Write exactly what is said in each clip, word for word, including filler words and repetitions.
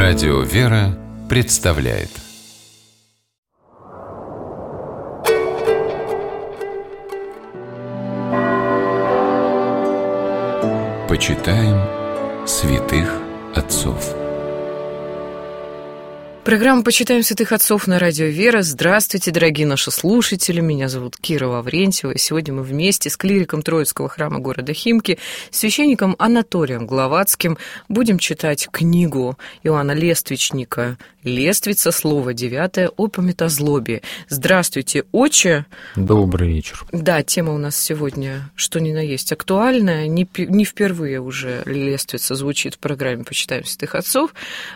Радио «Вера» представляет. Почитаем святых отцов. Программа «Почитаем святых отцов» на радио «Вера». Здравствуйте, дорогие наши слушатели. Меня зовут Кира Лаврентьева. Сегодня мы вместе с клириком Троицкого храма города Химки, священником Анатолием Гловацким, будем читать книгу Иоанна Лествичника «Лествица. Слово девятое о пометозлобии». Здравствуйте, отче. Добрый вечер. Да, тема у нас сегодня, что ни на есть, актуальная. Не, не впервые уже «Лествица» звучит в программе «Почитаем святых отцов»,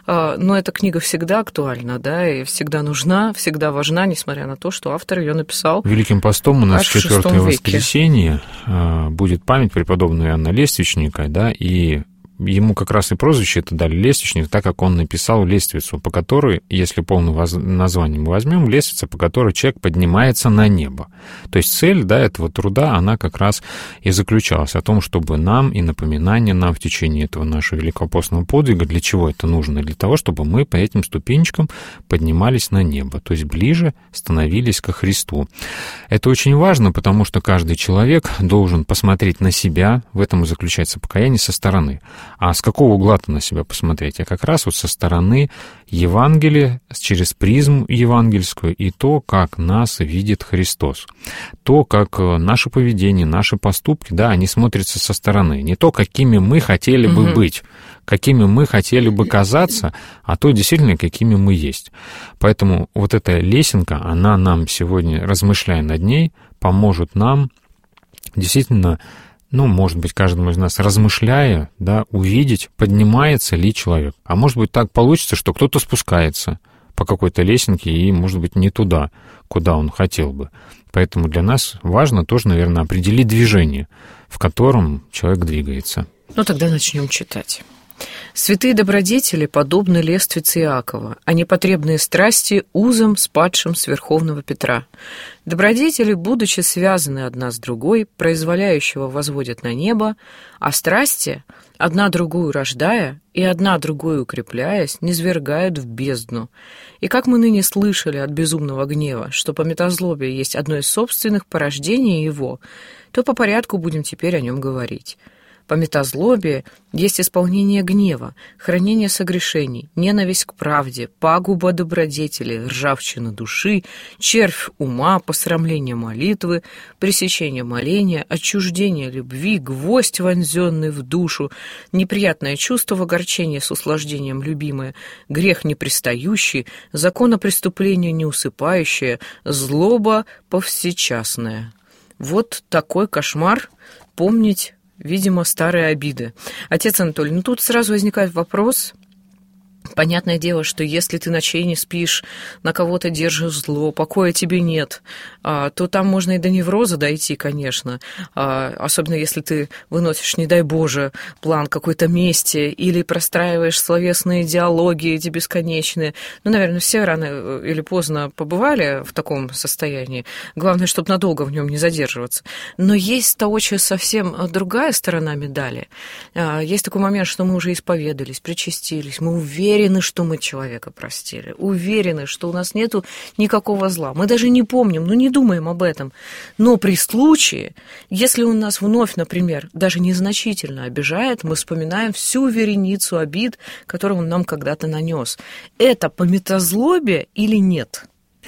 но эта книга всегда актуальна. Актуальна, да, и всегда нужна, всегда важна, несмотря на то, что автор ее написал. Великим постом у нас в четвертое воскресенье будет память преподобного Иоанна Лествичника, да, и ему как раз и прозвище это дали Лествичник, так как он написал лествицу, по которой, если полное воз... название мы возьмем, лествица, по которой человек поднимается на небо. То есть цель, да, этого труда, она как раз и заключалась о том, чтобы нам и напоминание нам в течение этого нашего великопостного подвига, для чего это нужно? Для того, чтобы мы по этим ступенечкам поднимались на небо, то есть ближе становились ко Христу. Это очень важно, потому что каждый человек должен посмотреть на себя, в этом и заключается покаяние, со стороны. А с какого угла-то на себя посмотреть? А как раз вот со стороны Евангелия, через призму евангельскую, и то, как нас видит Христос. То, как наше поведение, наши поступки, да, они смотрятся со стороны. Не то, какими мы хотели бы угу. быть, какими мы хотели бы казаться, а то действительно, какими мы есть. Поэтому вот эта лесенка, она нам сегодня, размышляя над ней, поможет нам действительно, ну, может быть, каждому из нас, размышляя, да, увидеть, поднимается ли человек. А может быть, так получится, что кто-то спускается по какой-то лесенке и, может быть, не туда, куда он хотел бы. Поэтому для нас важно тоже, наверное, определить движение, в котором человек двигается. Ну, тогда начнем читать. «Святые добродетели подобны лествице Иакова, а непотребные страсти узам, спадшим с Верховного Петра. Добродетели, будучи связаны одна с другой, произволяющего возводят на небо, а страсти, одна другую рождая и одна другую укрепляясь, низвергают в бездну. И как мы ныне слышали от безумного гнева, что пометозлобие есть одно из собственных порождений его, то по порядку будем теперь о нем говорить». Пометозлобие есть исполнение гнева, хранение согрешений, ненависть к правде, пагуба добродетели, ржавчина души, червь ума, посрамление молитвы, пресечение моления, отчуждение любви, гвоздь, вонзенный в душу, неприятное чувство в огорчении с услаждением любимое, грех непристающий, законопреступление неусыпающее, злоба повсечасная. Вот такой кошмар помнить, видимо, старые обиды. Отец Анатолий, ну тут сразу возникает вопрос. Понятное дело, что если ты ночей не спишь, на кого-то держишь зло, покоя тебе нет, то там можно и до невроза дойти, конечно. Особенно если ты выносишь, не дай Боже, план какой-то мести или простраиваешь словесные диалоги эти бесконечные. Ну, наверное, все рано или поздно побывали в таком состоянии. Главное, чтобы надолго в нем не задерживаться. Но есть точно совсем другая сторона медали. Есть такой момент, что мы уже исповедались, причастились, мы уверены, Уверены, что мы человека простили, уверены, что у нас нету никакого зла. Мы даже не помним, ну не думаем об этом. Но при случае, если он нас вновь, например, даже незначительно обижает, мы вспоминаем всю вереницу обид, которую он нам когда-то нанес. Это пометозлобие или нет?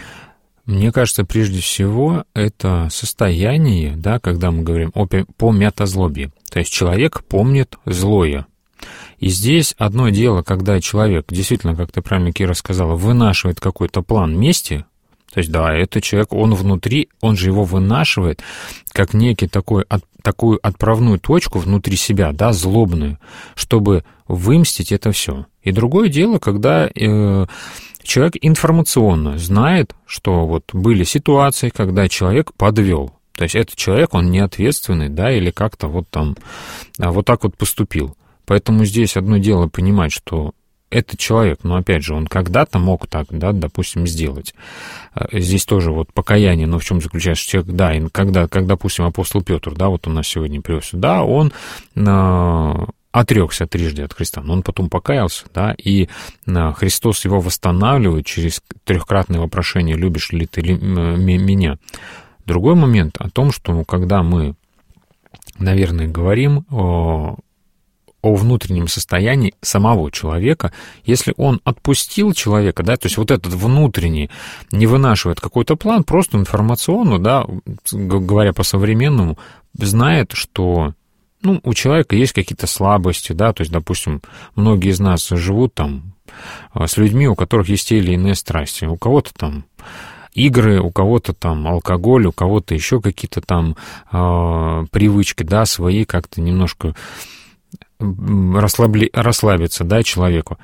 Мне кажется, прежде всего, это состояние, да, когда мы говорим о пометозлобии. То есть человек помнит злое. И здесь одно дело, когда человек, действительно, как ты правильно, Кира, сказала, вынашивает какой-то план мести, то есть, да, этот человек, он внутри, он же его вынашивает, как некий такой, от, такую отправную точку внутри себя, да, злобную, чтобы вымстить это все. И другое дело, когда э, человек информационно знает, что вот были ситуации, когда человек подвел. То есть, этот человек, он не ответственный, да, или как-то вот там, вот так вот поступил. Поэтому здесь одно дело понимать, что этот человек, ну, опять же, он когда-то мог так, да, допустим, сделать. Здесь тоже вот покаяние, но в чем заключается человек, да, и когда, как, допустим, апостол Петр, да, вот он нас сегодня привез сюда, он отрекся трижды от Христа, но он потом покаялся, да, и Христос его восстанавливает через трехкратное вопрошение «любишь ли ты меня?». Другой момент о том, что когда мы, наверное, говорим о, о внутреннем состоянии самого человека, если он отпустил человека, да, то есть вот этот внутренний не вынашивает какой-то план, просто информационно, да, говоря по-современному, знает, что ну, у человека есть какие-то слабости, да, то есть, допустим, многие из нас живут там с людьми, у которых есть те или иные страсти, у кого-то там игры, у кого-то там алкоголь, у кого-то еще какие-то там э, привычки, да, свои, как-то немножко расслабли, расслабиться, да, человеку.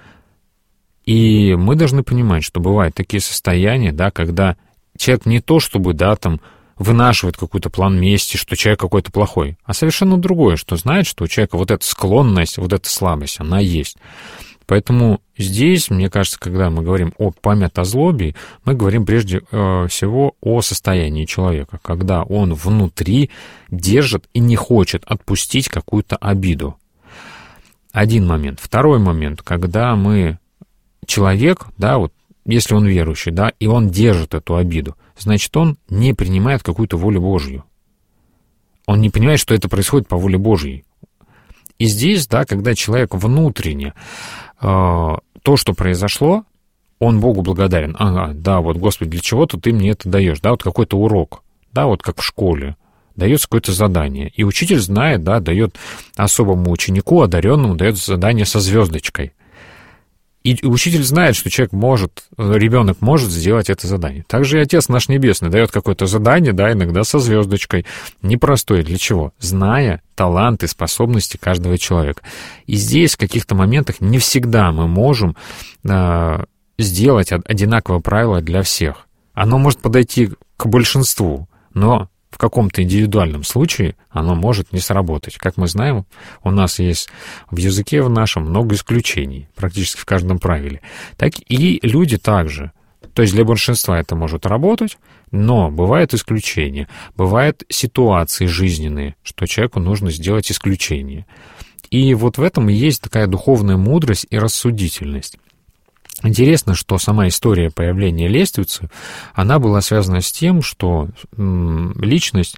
И мы должны понимать, что бывают такие состояния, да, когда человек не то чтобы, да, там, вынашивает какой-то план мести, что человек какой-то плохой, а совершенно другое, что знает, что у человека вот эта склонность, вот эта слабость, она есть. Поэтому здесь, мне кажется, когда мы говорим о памятозлобии, мы говорим прежде всего о состоянии человека, когда он внутри держит и не хочет отпустить какую-то обиду. Один момент. Второй момент, когда мы, человек, да, вот, если он верующий, да, и он держит эту обиду, значит, он не принимает какую-то волю Божью. Он не понимает, что это происходит по воле Божьей. И здесь, да, когда человек внутренне э, то, что произошло, он Богу благодарен. Ага, да, вот, Господи, для чего-то ты мне это даешь, да, вот какой-то урок, да, вот как в школе. Дается какое-то задание. И учитель знает, да, дает особому ученику, одаренному, дает задание со звездочкой. И учитель знает, что человек может, ребенок может сделать это задание. Также и Отец наш Небесный дает какое-то задание, да, иногда со звездочкой. Непростое. Для чего? Зная таланты, способности каждого человека. И здесь в каких-то моментах не всегда мы можем э, сделать одинаковое правило для всех. Оно может подойти к большинству, но в каком-то индивидуальном случае оно может не сработать. Как мы знаем, у нас есть в языке в нашем много исключений, практически в каждом правиле. Так и люди также. То есть для большинства это может работать, но бывают исключения. Бывают ситуации жизненные, что человеку нужно сделать исключение. И вот в этом и есть такая духовная мудрость и рассудительность. Интересно, что сама история появления лествицы, она была связана с тем, что личность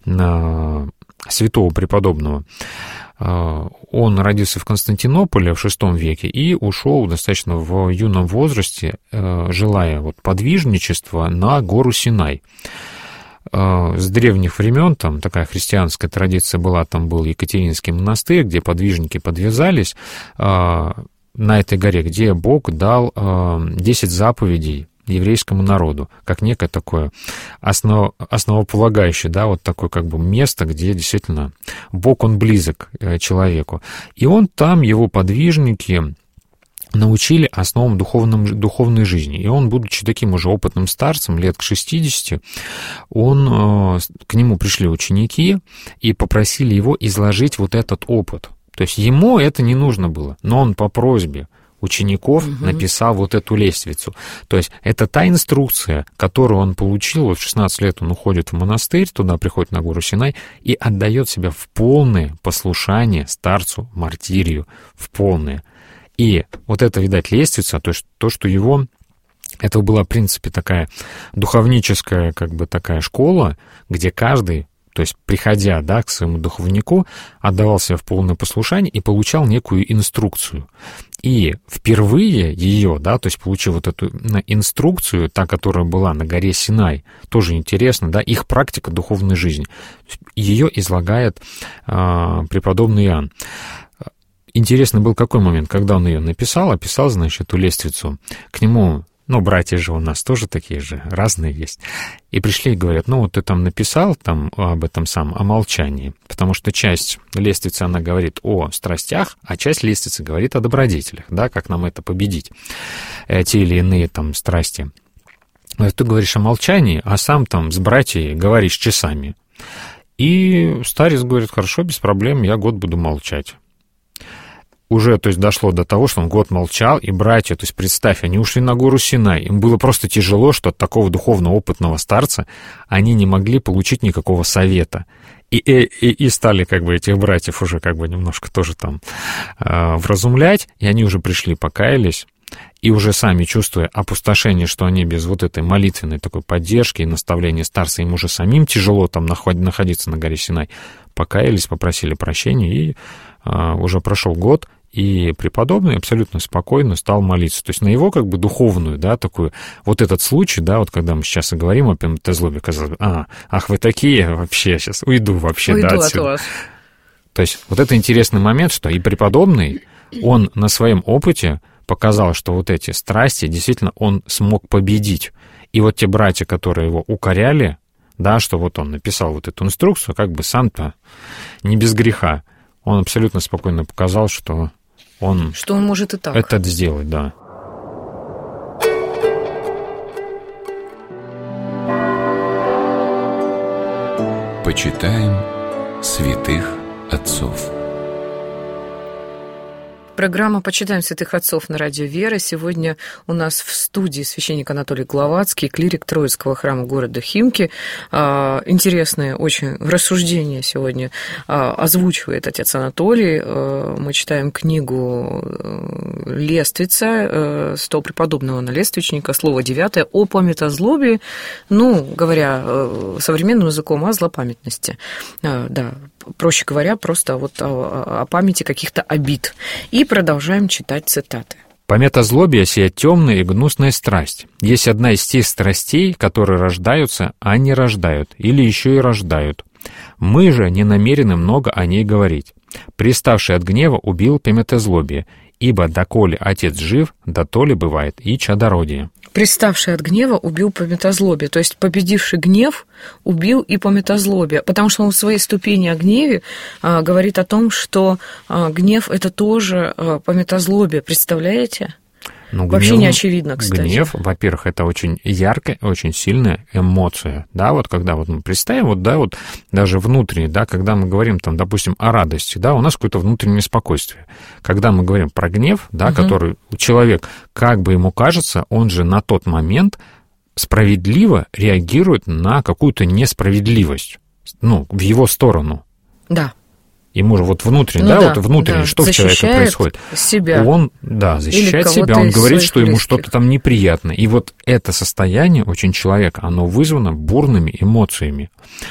святого преподобного, он родился в Константинополе в шестом веке и ушел достаточно в юном возрасте, желая вот подвижничества на гору Синай. С древних времен там такая христианская традиция была, там был Екатерининский монастырь, где подвижники подвязались на этой горе, где Бог дал десять заповедей еврейскому народу, как некое такое основ, основополагающее, да, вот такое как бы место, где действительно Бог, Он близок человеку. И он там, его подвижники научили основам духовном, духовной жизни. И он, будучи таким уже опытным старцем, лет к шестидесяти, он, к нему пришли ученики и попросили его изложить вот этот опыт. То есть ему это не нужно было, но он по просьбе учеников угу. написал вот эту лествицу. То есть это та инструкция, которую он получил, вот в шестнадцать лет он уходит в монастырь, туда приходит на гору Синай и отдает себя в полное послушание старцу Мартирию, в полное. И вот это, видать, лествица, то есть то, что его... Это была, в принципе, такая духовническая, как бы такая школа, где каждый, то есть, приходя, да, к своему духовнику, отдавал себя в полное послушание и получал некую инструкцию. И впервые ее, да, то есть, получив вот эту инструкцию, та, которая была на горе Синай, тоже интересно, да, их практика духовной жизни, ее излагает э, преподобный Иоанн. Интересно был какой момент, когда он ее написал, описал, значит, эту лествицу, к нему... Ну, братья же у нас тоже такие же, разные есть. И пришли и говорят, ну, вот ты там написал там об этом самом, о молчании, потому что часть лествицы, она говорит о страстях, а часть лествицы говорит о добродетелях, да, как нам это победить, те или иные там страсти. Ты говоришь о молчании, а сам там с братьями говоришь часами. И старец говорит, хорошо, без проблем, я год буду молчать. Уже, то есть, дошло до того, что он год молчал, и братья, то есть, представь, они ушли на гору Синай. Им было просто тяжело, что от такого духовно опытного старца они не могли получить никакого совета. И, и, и стали как бы этих братьев уже как бы немножко тоже там э, вразумлять, и они уже пришли, покаялись, и уже сами чувствуя опустошение, что они без вот этой молитвенной такой поддержки и наставления старца, им уже самим тяжело там находиться на горе Синай, покаялись, попросили прощения, и э, уже прошел год, и преподобный абсолютно спокойно стал молиться. То есть на его как бы духовную, да, такую, вот этот случай, да, вот когда мы сейчас и говорим о пематозлобе, казалось бы, а, ах, вы такие, вообще сейчас уйду вообще, уйду да, от отсюда. вас. То есть вот это интересный момент, что и преподобный, он на своем опыте показал, что вот эти страсти действительно он смог победить. И вот те братья, которые его укоряли, да, что вот он написал вот эту инструкцию, как бы сам-то не без греха, он абсолютно спокойно показал, что он, что он может и так это сделать, да. Почитаем святых отцов. Программа «Почитаем святых отцов» на радио «Вера». Сегодня у нас в студии священник Анатолий Гловацкий, клирик Троицкого храма города Химки. Интересное очень рассуждение сегодня озвучивает отец Анатолий. Мы читаем книгу Лествица, сто преподобного на лествичника, слово девятое, о памятозлобии, ну, говоря современным языком, о злопамятности. Да, проще говоря, просто вот о, о памяти каких-то обид. И продолжаем читать цитаты. «Памятозлобие сия темная и гнусная страсть. Есть одна из тех страстей, которые рождаются, а не рождают, или еще и рождают. Мы же не намерены много о ней говорить. Приставший от гнева убил памятозлобие, ибо доколе отец жив, дотоле бывает и чадородие». Приставший от гнева убил памятозлобие, то есть победивший гнев убил и памятозлобие, потому что он в своей ступени о гневе а, говорит о том, что а, гнев – это тоже а, памятозлобие, представляете? Ну, Вообще гнев, не очевидно, кстати. Гнев, во-первых, это очень яркая, очень сильная эмоция, да, вот когда вот мы представим, вот, да, вот даже внутренне, да, когда мы говорим, там, допустим, о радости, да, у нас какое-то внутреннее спокойствие. Когда мы говорим про гнев, да, угу. который человек, как бы ему кажется, он же на тот момент справедливо реагирует на какую-то несправедливость, ну, в его сторону. Да. Ему же вот внутренне, ну, да, да, вот внутренне, да. что защищает в человеке происходит? Себя. Он, да, защищает себя, он говорит, что ему что-то там неприятно. И вот это состояние очень человека, оно вызвано бурными эмоциями.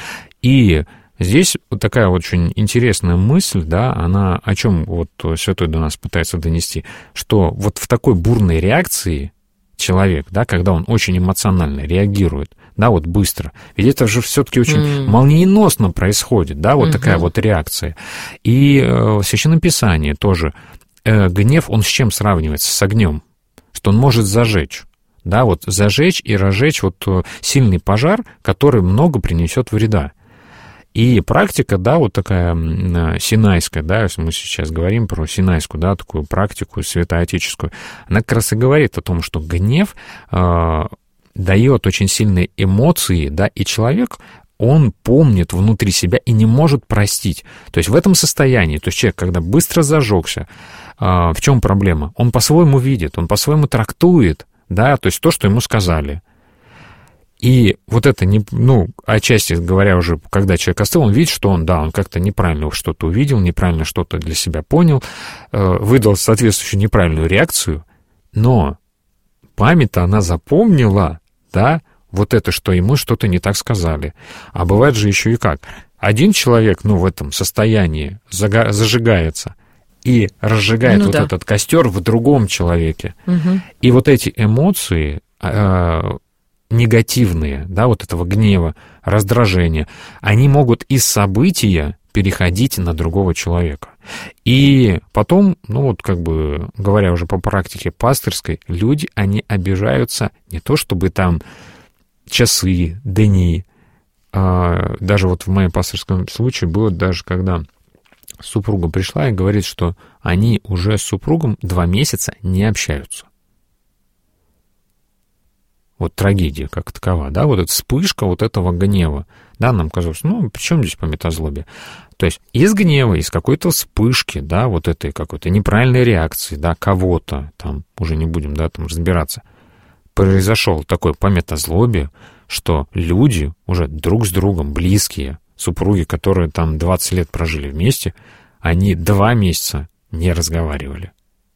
И здесь вот такая очень интересная мысль, да, она о чем вот святой до нас пытается донести, что вот в такой бурной реакции человек, да, когда он очень эмоционально реагирует, да, вот быстро. Ведь это же все-таки очень mm. молниеносно происходит, да, вот mm-hmm. такая вот реакция. И э, в Священном Писании тоже э, гнев, он с чем сравнивается? С огнем, что он может зажечь, да, вот зажечь и разжечь вот сильный пожар, который много принесет вреда. И практика, да, вот такая синайская, да, если мы сейчас говорим про синайскую, да, такую практику святоотеческую, она как раз и говорит о том, что гнев э, дает очень сильные эмоции, да, и человек, он помнит внутри себя и не может простить. То есть в этом состоянии, то есть человек, когда быстро зажегся, э, в чем проблема? Он по-своему видит, он по-своему трактует, да, то есть то, что ему сказали. И вот это, не, ну, отчасти говоря уже, когда человек остыл, он видит, что он, да, он как-то неправильно что-то увидел, неправильно что-то для себя понял, э, выдал соответствующую неправильную реакцию, но память-то она запомнила, да, вот это, что ему что-то не так сказали. А бывает же еще и как. Один человек, ну, в этом состоянии зага- зажигается и разжигает ну, вот да. этот костер в другом человеке. Угу. И вот эти эмоции... Э, негативные, да, вот этого гнева, раздражения, они могут из события переходить на другого человека. И потом, ну вот как бы говоря уже по практике пастырской, люди, они обижаются не то чтобы там часы, дни, а даже вот в моем пастырском случае было даже когда супруга пришла и говорит, что они уже с супругом два месяца не общаются. Вот трагедия как такова, да, вот эта вспышка вот этого гнева, да, нам казалось, ну, при чем здесь памятозлобие? То есть из гнева, из какой-то вспышки, да, вот этой какой-то неправильной реакции, да, кого-то, там, уже не будем, да, там разбираться, произошел такое памятозлобие, что люди уже друг с другом близкие, супруги, которые там двадцать лет прожили вместе, они два месяца не разговаривали.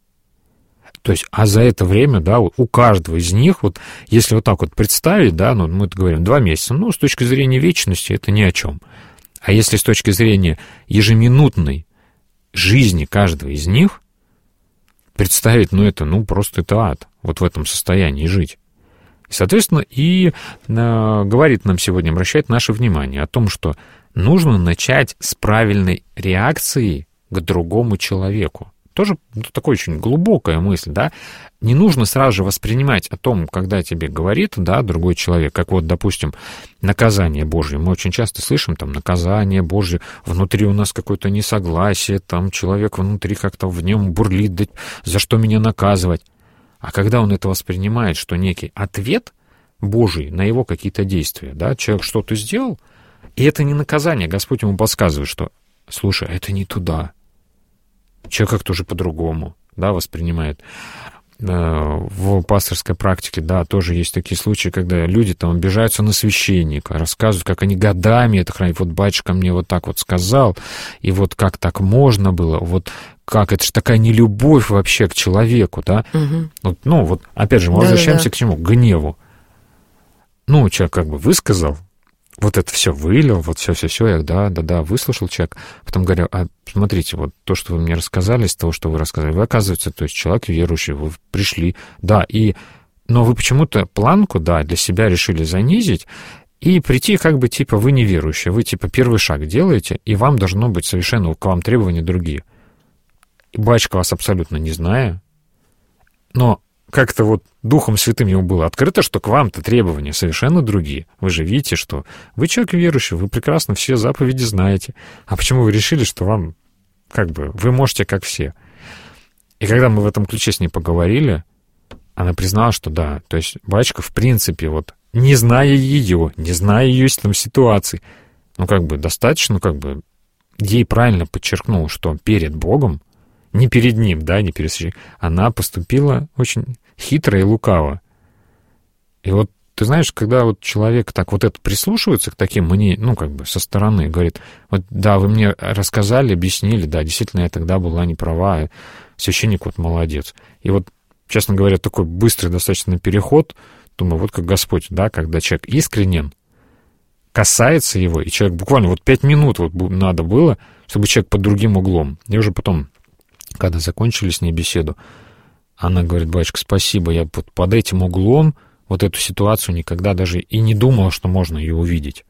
То есть, а за это время, да, у каждого из них, вот если вот так вот представить, да, ну, мы говорим, два месяца, ну, с точки зрения вечности это ни о чем. А если с точки зрения ежеминутной жизни каждого из них, представить, ну, это, ну, просто это ад, вот в этом состоянии жить. И, соответственно, и э, говорит нам сегодня, обращает наше внимание о том, что нужно начать с правильной реакции к другому человеку. Тоже ну, такая очень глубокая мысль, да. Не нужно сразу же воспринимать о том, когда тебе говорит, да, другой человек, как вот, допустим, наказание Божье. Мы очень часто слышим, там, наказание Божье, внутри у нас какое-то несогласие, там, человек внутри как-то в нем бурлит, да, за что меня наказывать. А когда он это воспринимает, что некий ответ Божий на его какие-то действия, да, человек что-то сделал, и это не наказание, Господь ему подсказывает, что, слушай, это не туда. Человек как-то уже по-другому, да, воспринимает. В пасторской практике, да, тоже есть такие случаи, когда люди там обижаются на священника, рассказывают, как они годами это хранят. Вот батюшка мне вот так вот сказал, и вот как так можно было, вот как, это же такая нелюбовь вообще к человеку, да. Угу. Вот, ну, вот, опять же, мы да, возвращаемся да. к чему? К гневу. Ну, человек как бы высказал, вот это все вылил, вот все-все-все, я да-да-да, выслушал человек. Потом говорю, а смотрите, вот то, что вы мне рассказали, из того, что вы рассказали, вы, оказывается, то есть человек верующий, вы пришли, да, и, но вы почему-то планку, да, для себя решили занизить и прийти как бы, типа, вы неверующие, вы, типа, первый шаг делаете, и вам должно быть совершенно к вам требования другие. И батюшка вас абсолютно не зная, но как-то вот Духом Святым ему было открыто, что к вам-то требования совершенно другие. Вы же видите, что вы человек верующий, вы прекрасно все заповеди знаете. А почему вы решили, что вам, как бы, вы можете как все? И когда мы в этом ключе с ней поговорили, она признала, что да, то есть батюшка, в принципе, вот, не зная ее, не зная ее там ситуации, ну, как бы, достаточно, ну, как бы, ей правильно подчеркнул, что перед Богом, не перед ним, да, не перед священником, она поступила очень хитро и лукаво. И вот, ты знаешь, когда вот человек так вот это прислушивается к таким мнениям, ну, как бы со стороны, говорит, вот, да, вы мне рассказали, объяснили, да, действительно, я тогда была не права, а священник вот молодец. И вот, честно говоря, такой быстрый достаточно переход, думаю, вот как Господь, да, когда человек искренен, касается его, и человек буквально вот пять минут вот надо было, чтобы человек под другим углом. И уже потом, когда закончили с ней беседу, она говорит, батюшка, спасибо, я вот под этим углом вот эту ситуацию никогда даже и не думала, что можно ее увидеть.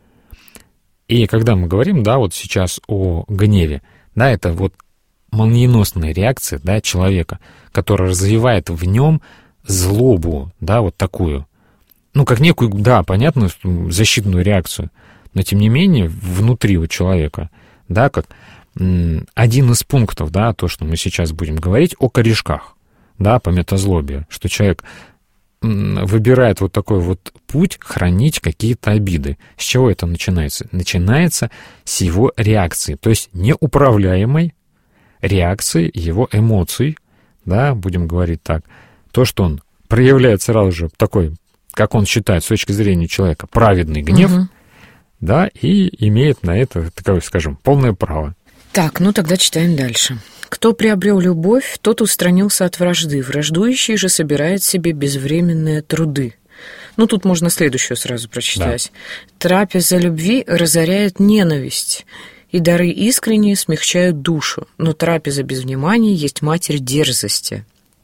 И когда мы говорим, да, вот сейчас о гневе, да, это вот молниеносная реакция, да, человека, которая развивает в нем злобу, да, вот такую, ну, как некую, да, понятную защитную реакцию, но, тем не менее, внутри у человека, да, как один из пунктов, да, то, что мы сейчас будем говорить о корешках, да, по метазлобию, что человек выбирает вот такой вот путь хранить какие-то обиды. С чего это начинается? Начинается с его реакции, то есть неуправляемой реакции его эмоций, да, будем говорить так. То, что он проявляет сразу же такой, как он считает, с точки зрения человека, праведный гнев, угу. да, и имеет на это, такое, скажем, полное право. Так, ну тогда читаем дальше. «Кто приобрел любовь, тот устранился от вражды. Враждующий же собирает себе безвременные труды». Ну, тут можно следующую сразу прочитать. Да. «Трапеза любви разоряет ненависть, и дары искренние смягчают душу, но трапеза без внимания есть матерь дерзости.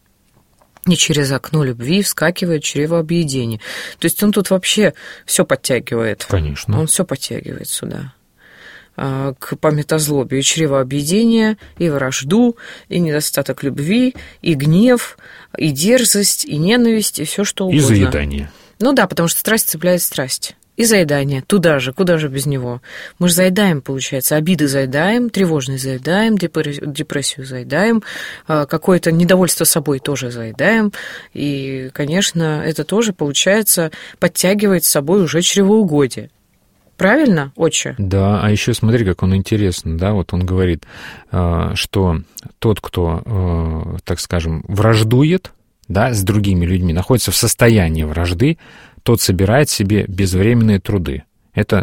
И через окно любви вскакивает чревообъедение». То есть он тут вообще все подтягивает. Конечно. Он все подтягивает сюда. К пометозлобию, и чревообъедение, и вражду, и недостаток любви, и гнев, и дерзость, и ненависть, и все что угодно. И заедание. Ну да, потому что страсть цепляет страсть. И заедание. Туда же, куда же без него? Мы же заедаем, получается, обиды заедаем, тревожность заедаем, депрессию заедаем, какое-то недовольство собой тоже заедаем. И, конечно, это тоже, получается, подтягивает с собой уже чревоугодие. Правильно, отче? Да, а еще смотри, как он интересно, да, вот он говорит, что тот, кто, так скажем, враждует, да, с другими людьми, находится в состоянии вражды, тот собирает себе безвременные труды. Это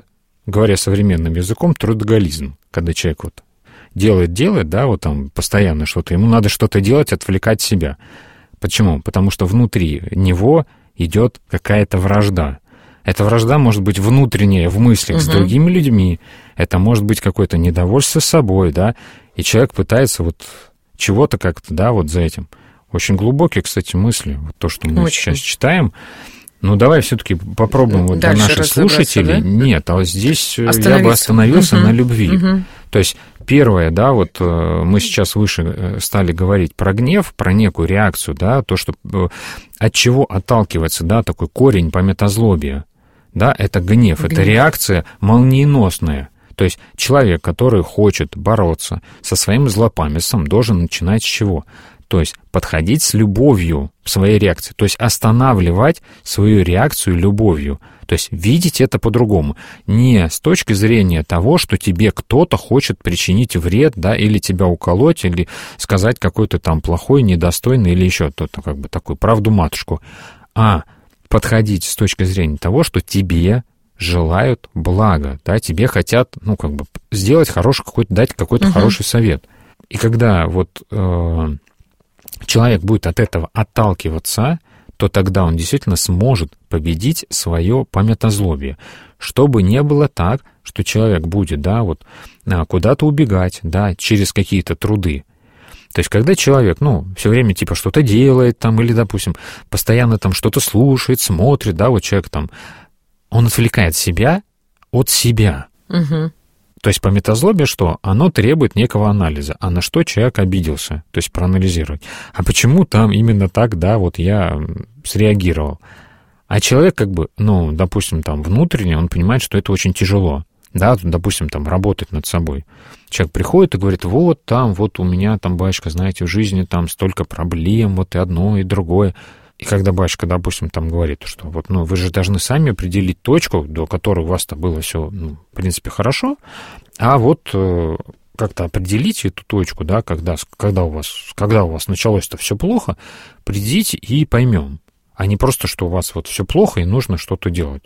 говоря современным языком, трудоголизм, когда человек вот делает, делает, да, вот там постоянно что-то, ему надо что-то делать, отвлекать себя. Почему? Потому что внутри него идет какая-то вражда. Эта вражда может быть внутренняя, в мыслях, угу. с другими людьми. Это может быть какое-то недовольство собой, да, и человек пытается вот чего-то как-то, да, вот за этим. Очень глубокие, кстати, мысли, вот то, что мы Очень. сейчас читаем. Ну, давай все-таки попробуем вот для наших слушателей. Да? Нет, а вот здесь я бы остановился угу. на любви. Угу. То есть первое, да, вот мы сейчас выше стали говорить про гнев, про некую реакцию, да, то, что от чего отталкивается, да, такой корень памятозлобия, да, это гнев, гнев. Это реакция молниеносная. То есть человек, который хочет бороться со своим злопамятством, должен начинать с чего? То есть подходить с любовью в своей реакции, то есть останавливать свою реакцию любовью, то есть видеть это по-другому. Не с точки зрения того, что тебе кто-то хочет причинить вред, да, или тебя уколоть, или сказать какой-то там плохой, недостойный, или еще кто-то, как бы такую правду-матушку, а подходить с точки зрения того, что тебе желают блага, да, тебе хотят, ну, как бы сделать хороший какой-то, дать какой-то uh-huh. хороший совет. И когда вот э, человек будет от этого отталкиваться, то тогда он действительно сможет победить свое памятозлобие. Чтобы не было так, что человек будет, да, вот куда-то убегать, да, через какие-то труды. То есть, когда человек, ну, все время типа что-то делает там, или, допустим, постоянно там что-то слушает, смотрит, да, вот человек там, он отвлекает себя от себя. Угу. То есть памятозлобие что? Оно требует некого анализа. А на что человек обиделся? То есть проанализировать. А почему там именно так, да, вот я среагировал? А человек как бы, ну, допустим, там внутренне, он понимает, что это очень тяжело. Да, допустим, там работать над собой. Человек приходит и говорит, вот там, вот у меня там, батюшка, знаете, в жизни там столько проблем, вот и одно, и другое. И когда батюшка, допустим, там говорит, что вот, ну, вы же должны сами определить точку, до которой у вас-то было все, ну, в принципе, хорошо, а вот э, как-то определите эту точку, да, когда, когда, у вас, когда у вас началось-то все плохо, придите и поймем, а не просто, что у вас вот все плохо и нужно что-то делать.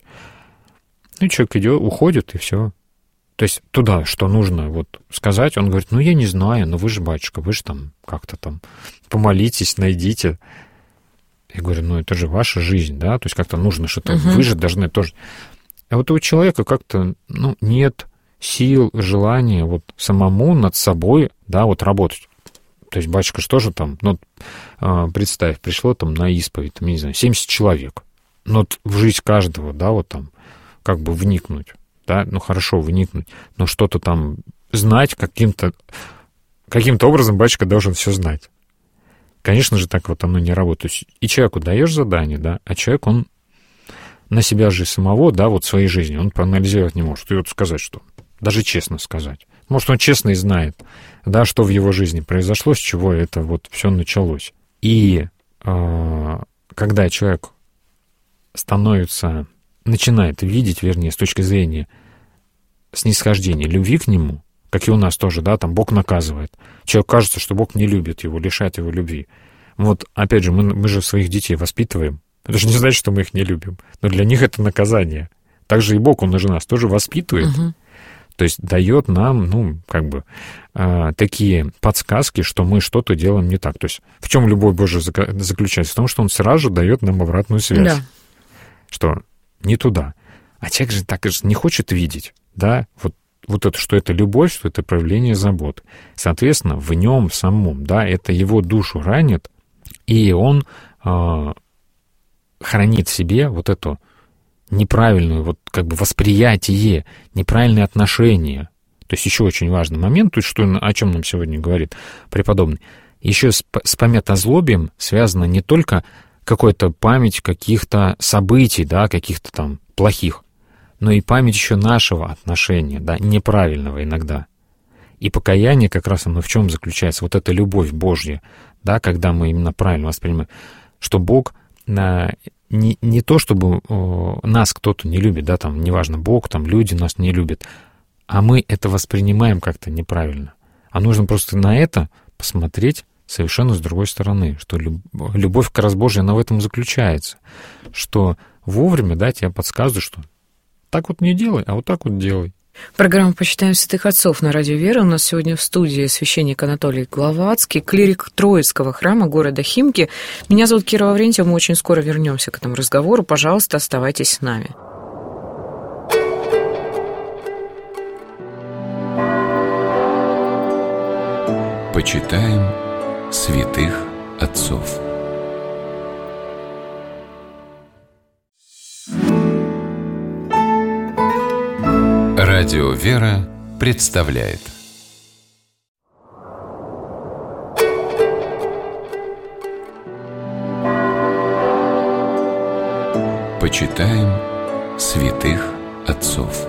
Ну, человек идет, уходит, и все. То есть туда, что нужно вот сказать, он говорит, ну, я не знаю, но вы же, батюшка, вы же там как-то там помолитесь, найдите. Я говорю, ну, это же ваша жизнь, да, то есть как-то нужно что-то, uh-huh. вы же должны тоже. А вот у человека как-то, ну, нет сил, желания вот самому над собой, да, вот работать. То есть батюшка что же там, ну, представь, пришло там на исповедь, там, не знаю, семьдесят человек. Но вот в жизнь каждого, да, вот там, как бы вникнуть, да, ну, хорошо вникнуть, но что-то там знать каким-то, каким-то образом батюшка должен все знать. Конечно же, так вот оно не работает. И человеку даешь задание, да, а человек, он на себя же самого, да, вот в своей жизни, он проанализировать не может. И вот сказать, что, даже честно сказать. Может, он честно и знает, да, что в его жизни произошло, с чего это вот все началось. И э, когда человек становится, начинает видеть, вернее, с точки зрения снисхождения, любви к нему, как и у нас тоже, да, там Бог наказывает. Человеку кажется, что Бог не любит его, лишает его любви. Вот, опять же, мы, мы же своих детей воспитываем. Это же не значит, что мы их не любим. Но для них это наказание. Также и Бог, Он же нас тоже воспитывает. Uh-huh. То есть дает нам, ну, как бы, э, такие подсказки, что мы что-то делаем не так. То есть в чем любовь Божия заключается? В том, что Он сразу же дает нам обратную связь. Да. Что не туда. А человек же так же не хочет видеть, да, вот вот это, что это любовь, что это проявление заботы. Соответственно, в нем самом, да, это его душу ранит, и он э, хранит в себе вот эту неправильную, вот как бы восприятие, неправильные отношения. То есть еще очень важный момент, то есть что, о чем нам сегодня говорит преподобный, еще с, с памятозлобием связана не только какая-то память каких-то событий, да, каких-то там плохих, но и память еще нашего отношения, да, неправильного иногда. И покаяние как раз оно в чем заключается? Вот эта любовь Божья, да, когда мы именно правильно воспринимаем, что Бог на, не, не то, чтобы о, нас кто-то не любит, да, там, неважно, Бог, там, люди нас не любят, а мы это воспринимаем как-то неправильно. А нужно просто на это посмотреть совершенно с другой стороны, что любовь как раз Божья, она в этом заключается, что вовремя, да, тебе подсказывают, что так вот не делай, а вот так вот делай. Программа «Почитаем святых отцов» на радио «Вера». У нас сегодня в студии священник Анатолий Гловацкий, клирик Троицкого храма города Химки. Меня зовут Кира Лаврентьева, мы очень скоро вернемся к этому разговору. Пожалуйста, оставайтесь с нами. Почитаем святых отцов. Радио «Вера» представляет Почитаем святых отцов.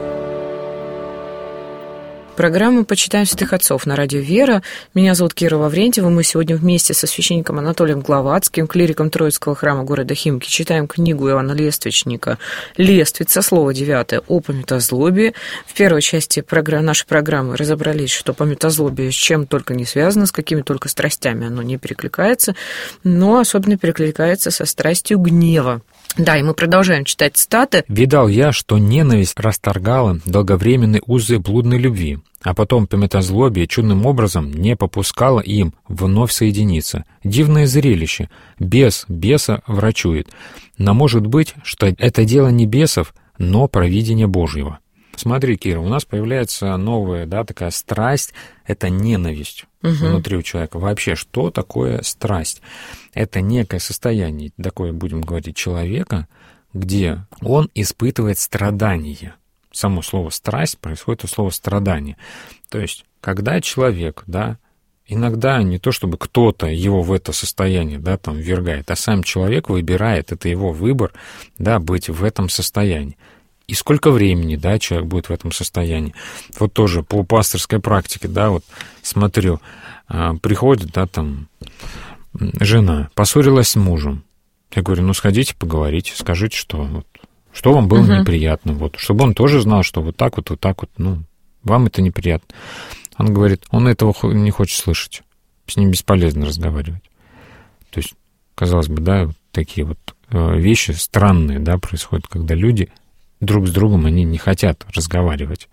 Программа «Почитаем святых отцов» на радио «Вера». Меня зовут Кира Лаврентьева. Мы сегодня вместе со священником Анатолием Гловацким, клириком Троицкого храма города Химки, читаем книгу Иоанна Лествичника «Лествица», слово девятое, о памятозлобии. В первой части программы, нашей программы разобрались, что памятозлобие с чем только не связано, с какими только страстями оно не перекликается, но особенно перекликается со страстью гнева. Да, и мы продолжаем читать цитаты. «Видал я, что ненависть расторгала долговременные узы блудной любви, а потом памятозлобие чудным образом не попускало им вновь соединиться. Дивное зрелище. Бес беса врачует. Но может быть, что это дело не бесов, но провидения Божьего». Смотри, Кира, у нас появляется новая, да, такая страсть, это ненависть угу. внутри у человека. Вообще, что такое страсть? Это некое состояние, такое, будем говорить, человека, где он испытывает страдание. Само слово «страсть» происходит от слова «страдание». То есть, когда человек, да, иногда не то чтобы кто-то его в это состояние, да, там, ввергает, а сам человек выбирает, это его выбор, да, быть в этом состоянии. И сколько времени, да, человек будет в этом состоянии. Вот тоже по пасторской практике, да, вот смотрю, приходит, да, там, жена, поссорилась с мужем. Я говорю, ну, сходите, поговорите, скажите, что, вот, что вам было uh-huh. неприятно, вот, чтобы он тоже знал, что вот так вот, вот так вот, ну, вам это неприятно. Он говорит, он этого не хочет слышать, с ним бесполезно разговаривать. То есть, казалось бы, да, вот такие вот вещи странные, да, происходят, когда люди друг с другом они не хотят разговаривать.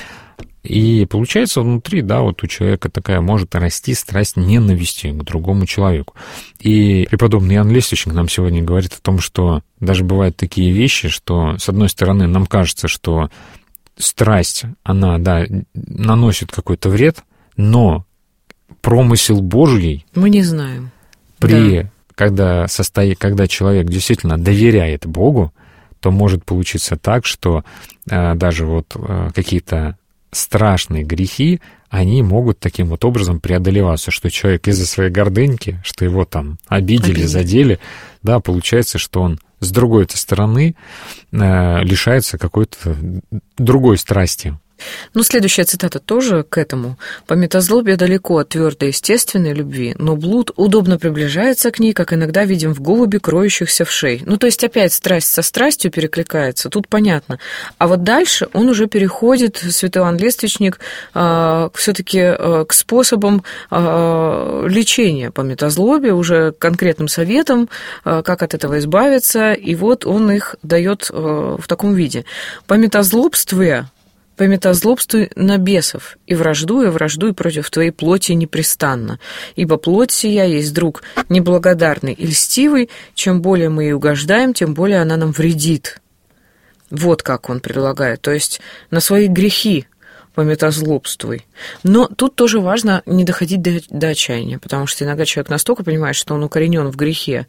И получается внутри, да, вот у человека такая может расти страсть ненависти к другому человеку. И преподобный Иоанн Лествичник нам сегодня говорит о том, что даже бывают такие вещи, что, с одной стороны, нам кажется, что страсть, она, да, наносит какой-то вред, но промысел Божий... Мы не знаем. При, да. когда, состоит, когда человек действительно доверяет Богу, то может получиться так, что э, даже вот э, какие-то страшные грехи, они могут таким вот образом преодолеваться, что человек из-за своей гордыньки, что его там обидели, Обидели. задели, да, получается, что он с другой-то стороны э, лишается какой-то другой страсти. Ну, следующая цитата тоже к этому. «Памятозлобие далеко от твердой естественной любви, но блуд удобно приближается к ней, как иногда видим в голуби, кроющихся в шей». Ну, то есть опять страсть со страстью перекликается, тут понятно. А вот дальше он уже переходит, святой Иоанн Лествичник, э, все-таки э, к способам э, лечения памятозлобия, уже конкретным советам, э, как от этого избавиться, и вот он их дает э, в таком виде. «Памятозлобствуя, памятозлобствуй на бесов, и враждуя, враждуй против твоей плоти непрестанно, ибо плоть сия есть друг неблагодарный и льстивый, чем более мы ей угождаем, тем более она нам вредит». Вот как он предлагает, то есть на свои грехи памятозлобствуй. Но тут тоже важно не доходить до, до отчаяния, потому что иногда человек настолько понимает, что он укоренен в грехе,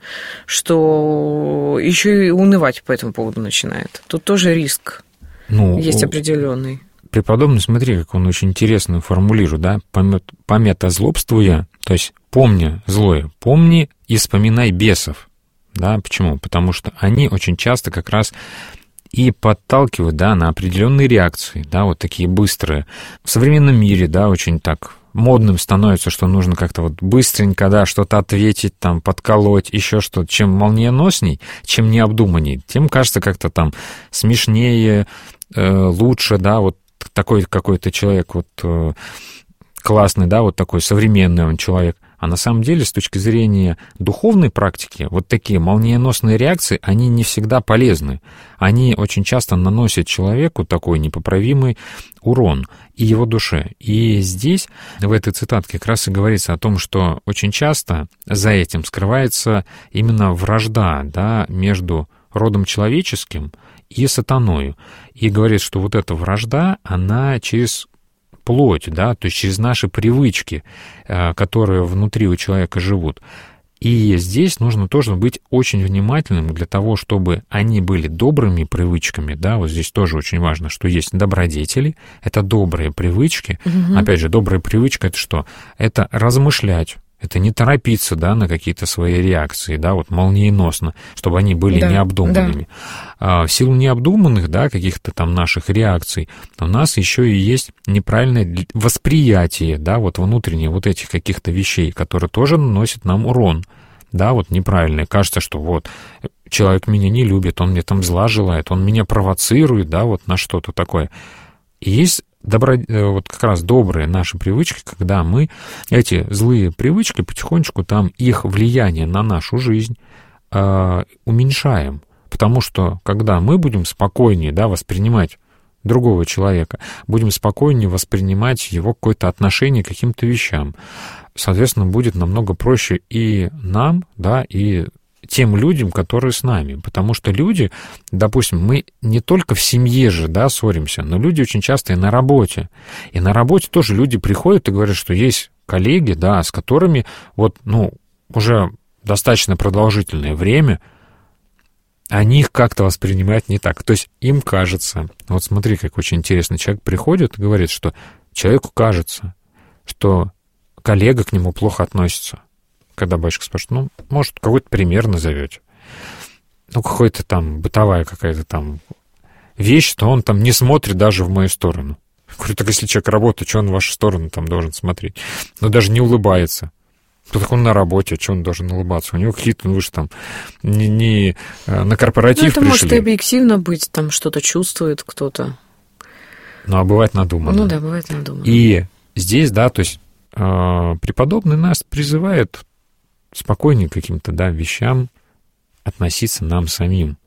что еще и унывать по этому поводу начинает. Тут тоже риск. Ну, есть определенный. Преподобный, смотри, как он очень интересно формулирует, да, памятозлобствуя, то есть помня злое, помни и вспоминай бесов, да, почему? Потому что они очень часто как раз и подталкивают, да, на определенные реакции, да, вот такие быстрые. В современном мире, да, очень так модным становится, что нужно как-то вот быстренько, да, что-то ответить, там, подколоть, еще что-то. Чем молниеносней, чем необдуманней, тем кажется как-то там смешнее, э, лучше, да, вот такой какой-то человек вот э, классный, да, вот такой современный он человек. А на самом деле, с точки зрения духовной практики, вот такие молниеносные реакции, они не всегда полезны. Они очень часто наносят человеку такой непоправимый урон и его душе. И здесь, в этой цитатке, как раз и говорится о том, что очень часто за этим скрывается именно вражда, да, между родом человеческим и сатаною. И говорит, что вот эта вражда, она через плоть, да, то есть через наши привычки, которые внутри у человека живут. И здесь нужно тоже быть очень внимательным для того, чтобы они были добрыми привычками, да, вот здесь тоже очень важно, что есть добродетели, это добрые привычки. Угу. Опять же, добрая привычка — это что? Это размышлять. Это не торопиться, да, на какие-то свои реакции, да, вот молниеносно, чтобы они были да, необдуманными. Да. А в силу необдуманных, да, каких-то там наших реакций у нас еще и есть неправильное восприятие, да, вот внутреннее вот этих каких-то вещей, которые тоже наносят нам урон, да, вот неправильное. Кажется, что вот человек меня не любит, он мне там зла желает, он меня провоцирует, да, вот на что-то такое. И есть Добро, вот как раз добрые наши привычки, когда мы эти злые привычки потихонечку, там их влияние на нашу жизнь э, уменьшаем. Потому что когда мы будем спокойнее, да, воспринимать другого человека, будем спокойнее воспринимать его какое-то отношение к каким-то вещам, соответственно, будет намного проще и нам, да, и тем людям, которые с нами. Потому что люди, допустим, мы не только в семье же, да, ссоримся, но люди очень часто и на работе. И на работе тоже люди приходят и говорят, что есть коллеги, да, с которыми вот, ну, уже достаточно продолжительное время они их как-то воспринимают не так. То есть им кажется, вот смотри, как очень интересно, человек приходит и говорит, что человеку кажется, что коллега к нему плохо относится. Когда батюшка спрашивает, ну, может, какой-то пример назовете. Ну, какой-то там бытовая какая-то там вещь, что он там не смотрит даже в мою сторону. Я говорю, так если человек работает, что он в вашу сторону там должен смотреть? Ну, даже не улыбается. Ну, так он на работе, а что он должен улыбаться? У него какие-то, ну, вы же там не, не на корпоратив пришли. Ну, это может и объективно быть, там что-то чувствует кто-то. Ну, а бывает надуманно. Ну, да, бывает надуманно. И здесь, да, то есть преподобный нас призывает спокойнее к каким-то, да, вещам относиться нам самим,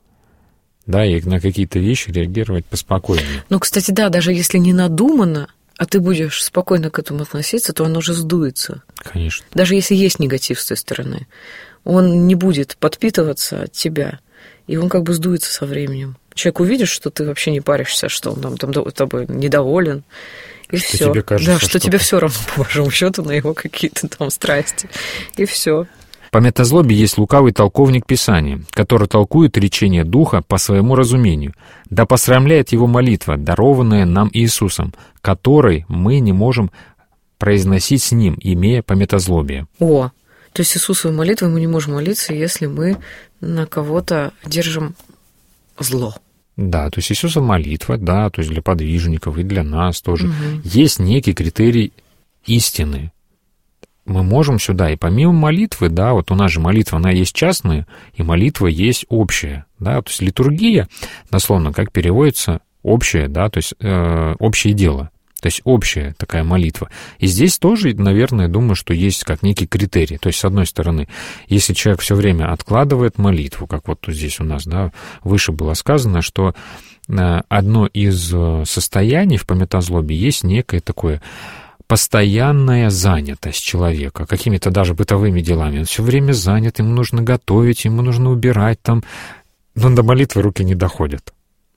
да, и на какие-то вещи реагировать поспокойнее. Ну, кстати, да, даже если не надумано, а ты будешь спокойно к этому относиться, то оно уже сдуется. Конечно. Даже если есть негатив с той стороны, он не будет подпитываться от тебя, и он как бы сдуется со временем. Человек увидит, что ты вообще не паришься, что он там, там тобой недоволен, и что все. Тебе кажется, да, что, что тебе все равно, по большому счету, на его какие-то там страсти. И все. По метазлобе есть лукавый толковник Писания, который толкует речение Духа по своему разумению. Да посрамляет его молитва, дарованная нам Иисусом, которой мы не можем произносить с Ним, имея по метазлобию. О, то есть Иисусовой молитвой мы не можем молиться, если мы на кого-то держим зло. Да, то есть Иисусова молитва, да, то есть для подвижников и для нас тоже. Угу. Есть некий критерий истины. Мы можем сюда, и помимо молитвы, да, вот у нас же молитва, она есть частная, и молитва есть общая, да, то есть литургия, дословно, как переводится, общее, да, то есть э, общее дело, то есть общая такая молитва. И здесь тоже, наверное, думаю, что есть как некий критерий, то есть, с одной стороны, если человек все время откладывает молитву, как вот тут здесь у нас, да, выше было сказано, что э, одно из состояний в пометазлобе есть некое такое постоянная занятость человека какими-то даже бытовыми делами. Он все время занят, ему нужно готовить, ему нужно убирать там, но до молитвы руки не доходят.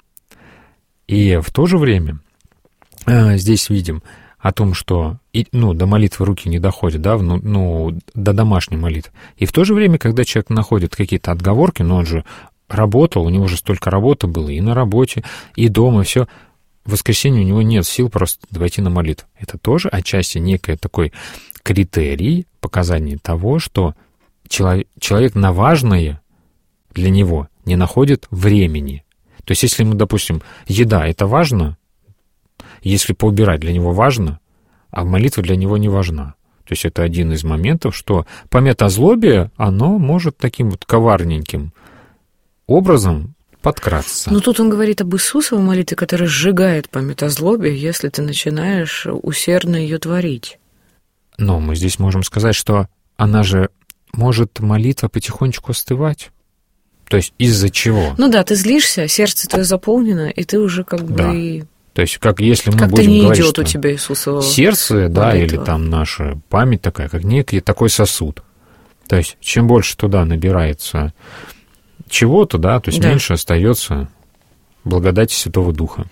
И в то же время э, здесь видим о том, что и, ну, до молитвы руки не доходят, да, ну, ну, до домашней молитвы. И в то же время, когда человек находит какие-то отговорки, но он же работал, у него же столько работы было и на работе, и дома, все. В воскресенье у него нет сил просто пойти на молитву. Это тоже отчасти некий такой критерий, показание того, что человек, человек на важное для него не находит времени. То есть если ему, допустим, еда — это важно, если поубирать для него важно, а молитва для него не важна. То есть это один из моментов, что пометозлобие, оно может таким вот коварненьким образом подкрасться. Но тут он говорит об Иисусовой молитве, которая сжигает пометозлобие, если ты начинаешь усердно ее творить. Но мы здесь можем сказать, что она же может молитва потихонечку остывать. То есть из-за чего? Ну да, ты злишься, сердце твое заполнено, и ты уже как бы... Да. То есть, как если мы как-то будем не говорить, идет что у тебя Иисусова сердце, да, молитва. или там наша память такая, как некий такой сосуд. То есть, чем больше туда набирается чего-то, да, то есть да. меньше остается благодати Святого Духа.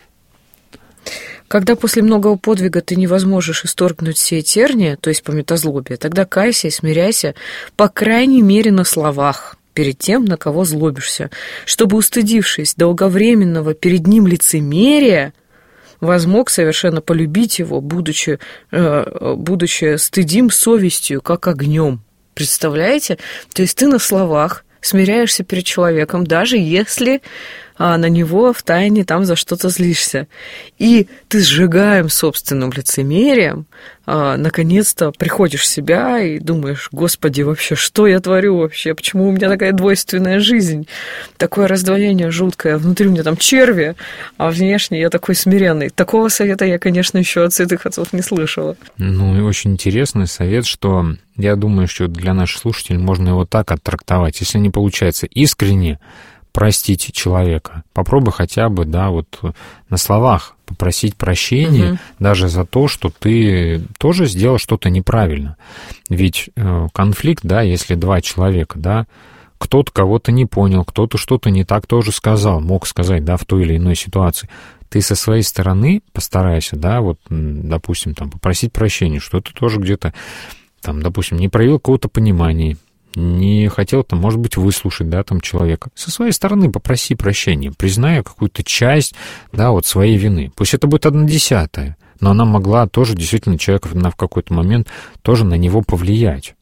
Когда после многого подвига ты не возможешь исторгнуть все терния, то есть пометозлобие, тогда кайся и смиряйся, по крайней мере, на словах, перед тем, на кого злобишься, чтобы, устыдившись долговременного перед ним лицемерия, возмог совершенно полюбить его, будучи, э, будучи стыдим совестью, как огнем. Представляете? То есть ты на словах смиряешься перед человеком, даже если а, на него втайне там за что-то злишься. И ты сжигаем собственным лицемерием, а, наконец-то приходишь в себя и думаешь: Господи, вообще, что я творю вообще? Почему у меня такая двойственная жизнь? Такое раздвоение жуткое. Внутри у меня там черви, а внешне я такой смиренный. Такого совета я, конечно, еще от святых отцов не слышала. Ну, и очень интересный совет, что я думаю, что для наших слушателей можно его так оттрактовать. Если не получается искренне простить человека, попробуй хотя бы, да, вот на словах попросить прощения, угу. даже за то, что ты тоже сделал что-то неправильно. Ведь э, конфликт, да, если два человека, да, кто-то кого-то не понял, кто-то что-то не так тоже сказал, мог сказать, да, в той или иной ситуации. Ты со своей стороны постарайся, да, вот, допустим, там, попросить прощения, что ты тоже где-то, там, допустим, не проявил какого-то понимания, не хотел, там, может быть, выслушать, да, там, человека. Со своей стороны попроси прощения, признай какую-то часть, да, вот, своей вины. Пусть это будет одна десятая, но она могла тоже, действительно, человека в какой-то момент тоже на него повлиять.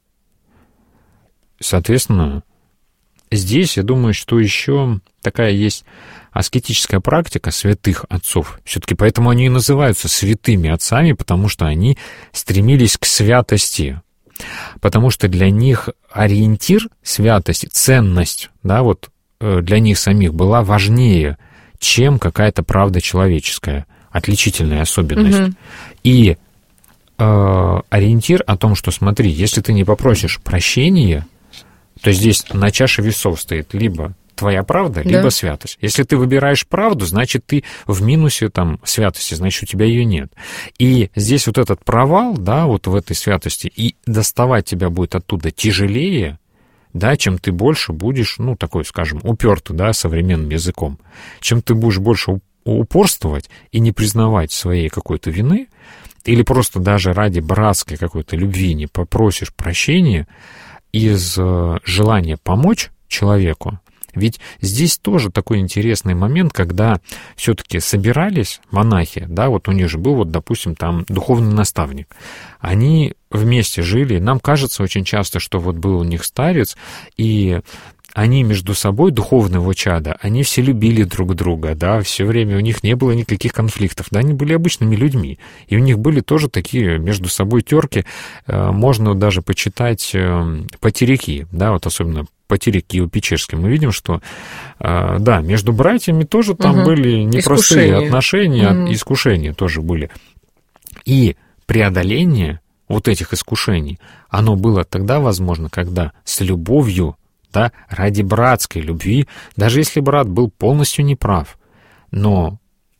Соответственно, здесь, я думаю, что еще такая есть аскетическая практика святых отцов. Все-таки поэтому они и называются святыми отцами, потому что они стремились к святости. Потому что для них ориентир святости, ценность, да, вот для них самих была важнее, чем какая-то правда человеческая, отличительная особенность. Угу. И э, ориентир о том, что, смотри, если ты не попросишь прощения, то здесь на чаше весов стоит либо твоя правда, либо да. святость. Если ты выбираешь правду, значит, ты в минусе там святости, значит, у тебя ее нет. И здесь вот этот провал, да, вот в этой святости, и доставать тебя будет оттуда тяжелее, да, чем ты больше будешь, ну, такой, скажем, упертый, да, современным языком, чем ты будешь больше упорствовать и не признавать своей какой-то вины, или просто даже ради братской какой-то любви не попросишь прощения из желания помочь человеку. Ведь здесь тоже такой интересный момент, когда все-таки собирались монахи, да, вот у них же был, вот, допустим, там духовный наставник. Они вместе жили, нам кажется очень часто, что вот был у них старец, и они между собой, духовного чада, они все любили друг друга, да, все время у них не было никаких конфликтов, да, они были обычными людьми, и у них были тоже такие между собой терки, можно даже почитать потеряки, да, вот особенно потеряки у Печерских, мы видим, что, да, между братьями тоже там угу. были непростые искушения. отношения, угу. искушения тоже были. И преодоление вот этих искушений, оно было тогда возможно, когда с любовью, да, ради братской любви, даже если брат был полностью неправ, но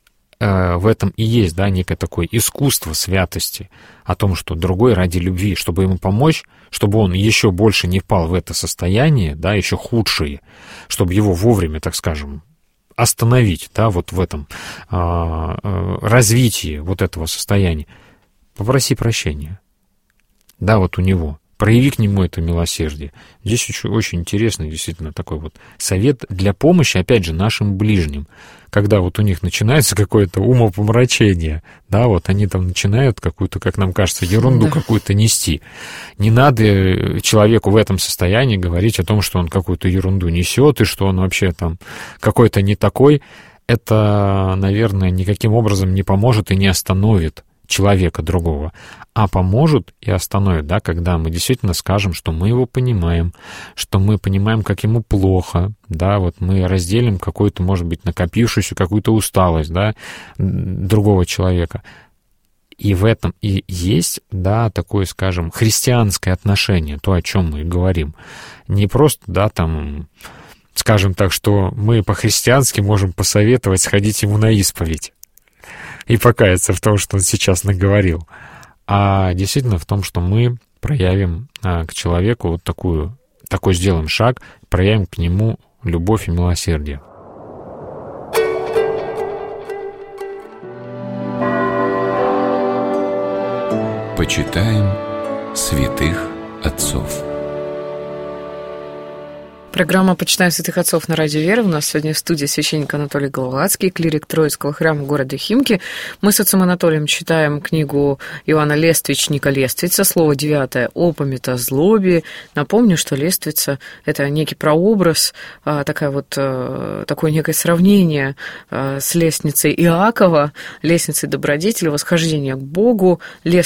э, в этом и есть, да, некое такое искусство святости, о том, что другой ради любви, чтобы ему помочь, чтобы он еще больше не впал в это состояние, да, еще худшее, чтобы его вовремя, так скажем, остановить, да, вот в этом э, э, развитии вот этого состояния, попроси прощения, да, вот у него. Прояви к нему это милосердие. Здесь очень, очень интересный действительно такой вот совет для помощи, опять же, нашим ближним. Когда вот у них начинается какое-то умопомрачение, да, вот они там начинают какую-то, как нам кажется, ерунду да. какую-то нести. Не надо человеку в этом состоянии говорить о том, что он какую-то ерунду несет, и что он вообще там какой-то не такой. Это, наверное, никаким образом не поможет и не остановит человека другого, а поможет и остановит, да, когда мы действительно скажем, что мы его понимаем, что мы понимаем, как ему плохо, да, вот мы разделим какую-то, может быть, накопившуюся какую-то усталость, да, другого человека. И в этом и есть, да, такое, скажем, христианское отношение, то, о чем мы говорим. Не просто, да, там, скажем так, что мы по-христиански можем посоветовать сходить ему на исповедь и покаяться в том, что он сейчас наговорил, а действительно в том, что мы проявим а, к человеку вот такую, такой сделаем шаг, проявим к нему любовь и милосердие. Почитаем святых отцов. Программа «Почитаем святых отцов» на Радио Вера. У нас сегодня в студии священник Анатолий Головацкий, клирик Троицкого храма города Химки. Мы с отцом Анатолием читаем книгу Иоанна Лествичника «Лествица», слово девятое «О пометозлобии». Напомню, что лествица – это некий прообраз, такая вот, такое некое сравнение с лестницей Иакова, лестницей добродетели, восхождения к Богу,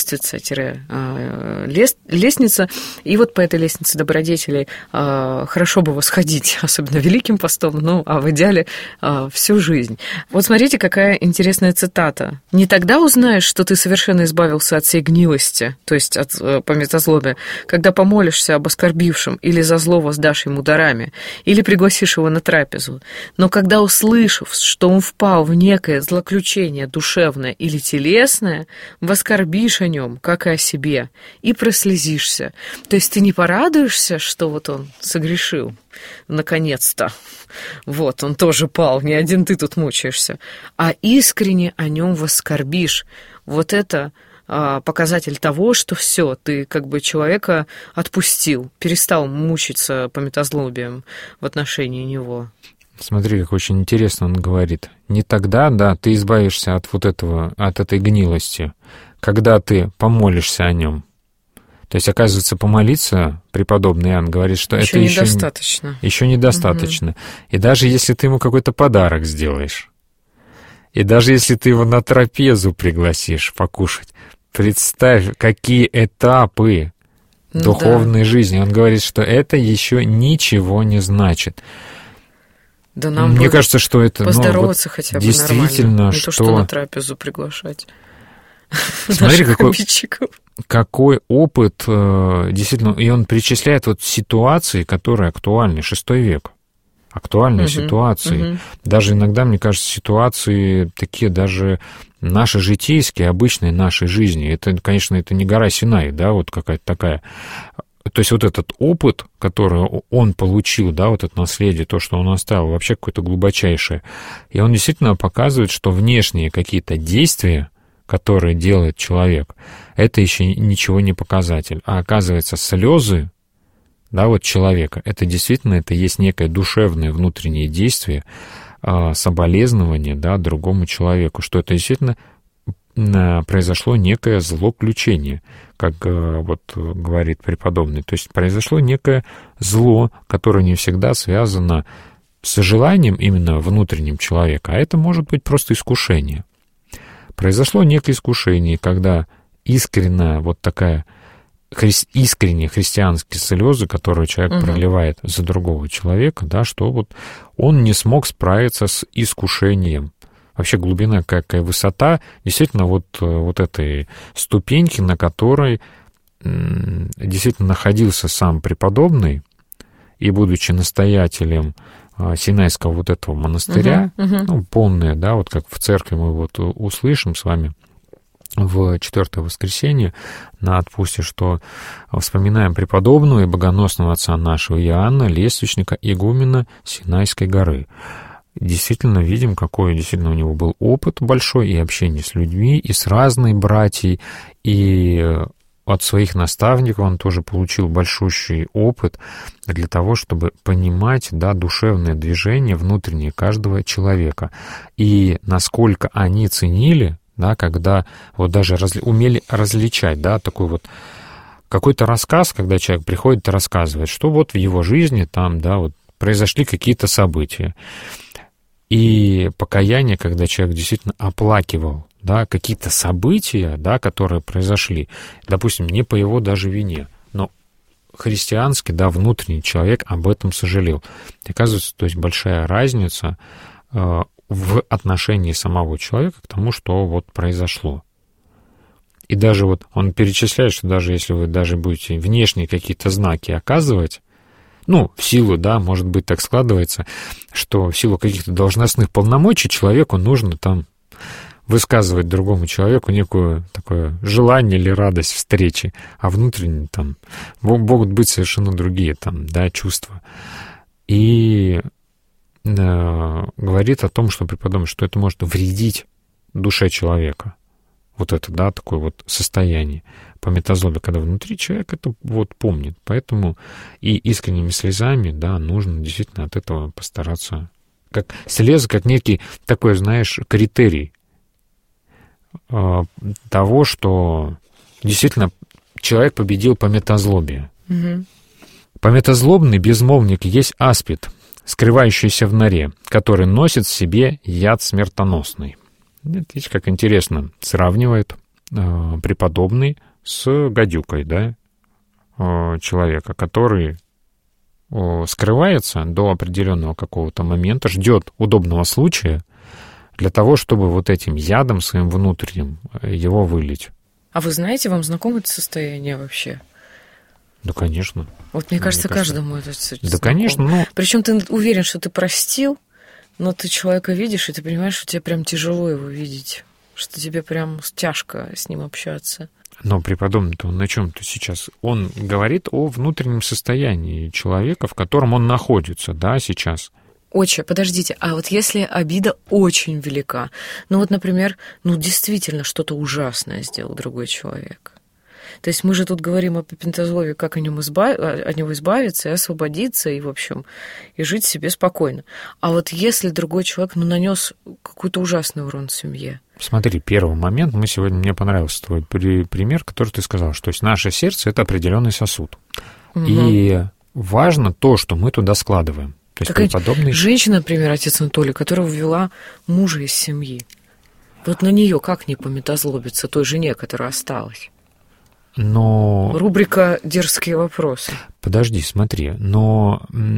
лестница-лестница. И вот по этой лестнице добродетелей хорошо бы восходить, особенно Великим постом, ну, а в идеале а, всю жизнь. Вот смотрите, какая интересная цитата. «Не тогда узнаешь, что ты совершенно избавился от сей гнилости, то есть от э, пометозлобия, когда помолишься об оскорбившем или за зло воздашь ему дарами, или пригласишь его на трапезу. Но когда услышав, что он впал в некое злоключение душевное или телесное, воскорбишь о нем, как и о себе, и прослезишься». То есть ты не порадуешься, что вот он согрешил? Наконец-то. Вот, он тоже пал, не один ты тут мучаешься. А искренне о нем воскорбишь. Вот это а, показатель того, что все, ты как бы человека отпустил, перестал мучиться пометозлобием в отношении него. Смотри, как очень интересно он говорит. Не тогда, да, ты избавишься от вот этого, от этой гнилости, когда ты помолишься о нем. То есть, оказывается, помолиться, преподобный Иоанн говорит, что еще это недостаточно. еще, еще недостаточно. Угу. И даже если ты ему какой-то подарок сделаешь, и даже если ты его на трапезу пригласишь покушать, представь, какие этапы ну, духовной да. жизни. Он говорит, что это еще ничего не значит. Да нам Мне кажется, что это поздороваться ну, вот хотя бы действительно, нормально. Не что... то, что на трапезу приглашать. Смотри, какой, какой опыт, действительно, и он перечисляет вот ситуации, которые актуальны, шестой век, актуальные uh-huh, ситуации. Uh-huh. Даже иногда, мне кажется, ситуации такие даже наши житейские, обычные нашей жизни. Это, конечно, это не гора Синай, да, вот какая-то такая. То есть вот этот опыт, который он получил, да, вот это наследие, то, что он оставил, вообще какое-то глубочайшее. И он действительно показывает, что внешние какие-то действия, которые делает человек, это еще ничего не показатель. А оказывается, слезы, да, вот человека, это действительно, это есть некое душевное внутреннее действие, соболезнование, да, другому человеку, что это действительно произошло некое злоключение, как вот говорит преподобный. То есть произошло некое зло, которое не всегда связано с желанием именно внутренним человека, а это может быть просто искушение. Произошло некое искушение, когда искренняя вот такая хри... искренние христианские слезы, которые человек угу. проливает за другого человека, да, что вот он не смог справиться с искушением. Вообще глубина, какая высота, действительно вот, вот этой ступеньки, на которой действительно находился сам преподобный, и, будучи настоятелем Синайского вот этого монастыря, uh-huh, uh-huh. ну, полное, да, вот как в церкви мы вот услышим с вами в четвертое воскресенье на отпусте, что вспоминаем преподобного и богоносного отца нашего Иоанна, лествичника, игумена Синайской горы. Действительно видим, какой действительно у него был опыт большой и общение с людьми, и с разной братьей, и от своих наставников он тоже получил большущий опыт для того, чтобы понимать, да, душевное движение внутреннее каждого человека. И насколько они ценили, да, когда вот даже разли, умели различать, да, такой вот какой-то рассказ, когда человек приходит и рассказывает, что вот в его жизни там, да, вот произошли какие-то события. И покаяние, когда человек действительно оплакивал, да, какие-то события, да, которые произошли, допустим, не по его даже вине, но христианский, да, внутренний человек об этом сожалел. И оказывается, то есть большая разница э, в отношении самого человека к тому, что вот произошло. И даже вот он перечисляет, что даже если вы даже будете внешние какие-то знаки оказывать, ну, в силу, да, может быть, так складывается, что в силу каких-то должностных полномочий человеку нужно там высказывать другому человеку некое такое желание или радость встречи, а внутренне там могут быть совершенно другие там, да, чувства. И э, говорит о том, что преподобный, что это может вредить душе человека. Вот это, да, такое вот состояние по метазлобе, когда внутри человек это вот помнит. Поэтому и искренними слезами, да, нужно действительно от этого постараться. Как слезы, как некий такой, знаешь, критерий э, того, что действительно человек победил по метазлобе. Угу. Пометозлобный безмолвник есть аспид, скрывающийся в норе, который носит в себе яд смертоносный. Видите, как интересно сравнивает э, преподобный с гадюкой, да, э, человека, который э, скрывается до определенного какого-то момента, ждет удобного случая для того, чтобы вот этим ядом своим внутренним его вылить. А вы знаете, вам знакомо это состояние вообще? Да, конечно. Вот мне кажется, мне кажется, каждому это знакомо. Да, конечно. Но... Причем ты уверен, что ты простил, но ты человека видишь, и ты понимаешь, что тебе прям тяжело его видеть, что тебе прям тяжко с ним общаться. Но преподобный-то он на чем-то сейчас? Он говорит о внутреннем состоянии человека, в котором он находится, да, сейчас. Отче, подождите, а вот если обида очень велика, ну вот, например, ну действительно что-то ужасное сделал другой человек. То есть мы же тут говорим о пентазлове, как о нем избав... от него избавиться и освободиться, и, в общем, и жить себе спокойно. А вот если другой человек, ну, нанес какой-то ужасный урон семье? Смотри, первый момент, мы сегодня, мне понравился твой при... пример, который ты сказал, что то есть наше сердце — это определенный сосуд. Угу. И важно то, что мы туда складываем. То есть преподобный... Женщина, например, отец Анатолий, которая ввела мужа из семьи, вот на нее как не пометозлобиться той жене, которая осталась? Но... Рубрика «Дерзкие вопросы». Подожди, смотри, но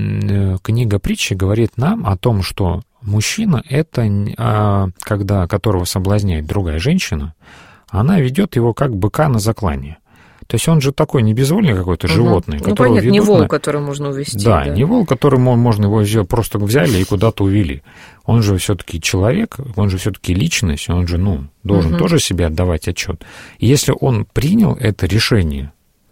книга притчи говорит нам о том, что мужчина — это, когда которого соблазняет другая женщина, она ведет его как быка на заклание. То есть он же такой не безвольный какой-то, угу. животное, ну, которого понятно, не ведут вол, на... который можно увезти. Да, да, не вол, который можно его просто взяли и куда-то увели. Он же все-таки человек, он же все-таки личность, он же, ну, должен угу. тоже себе отдавать отчет. И если он принял это решение,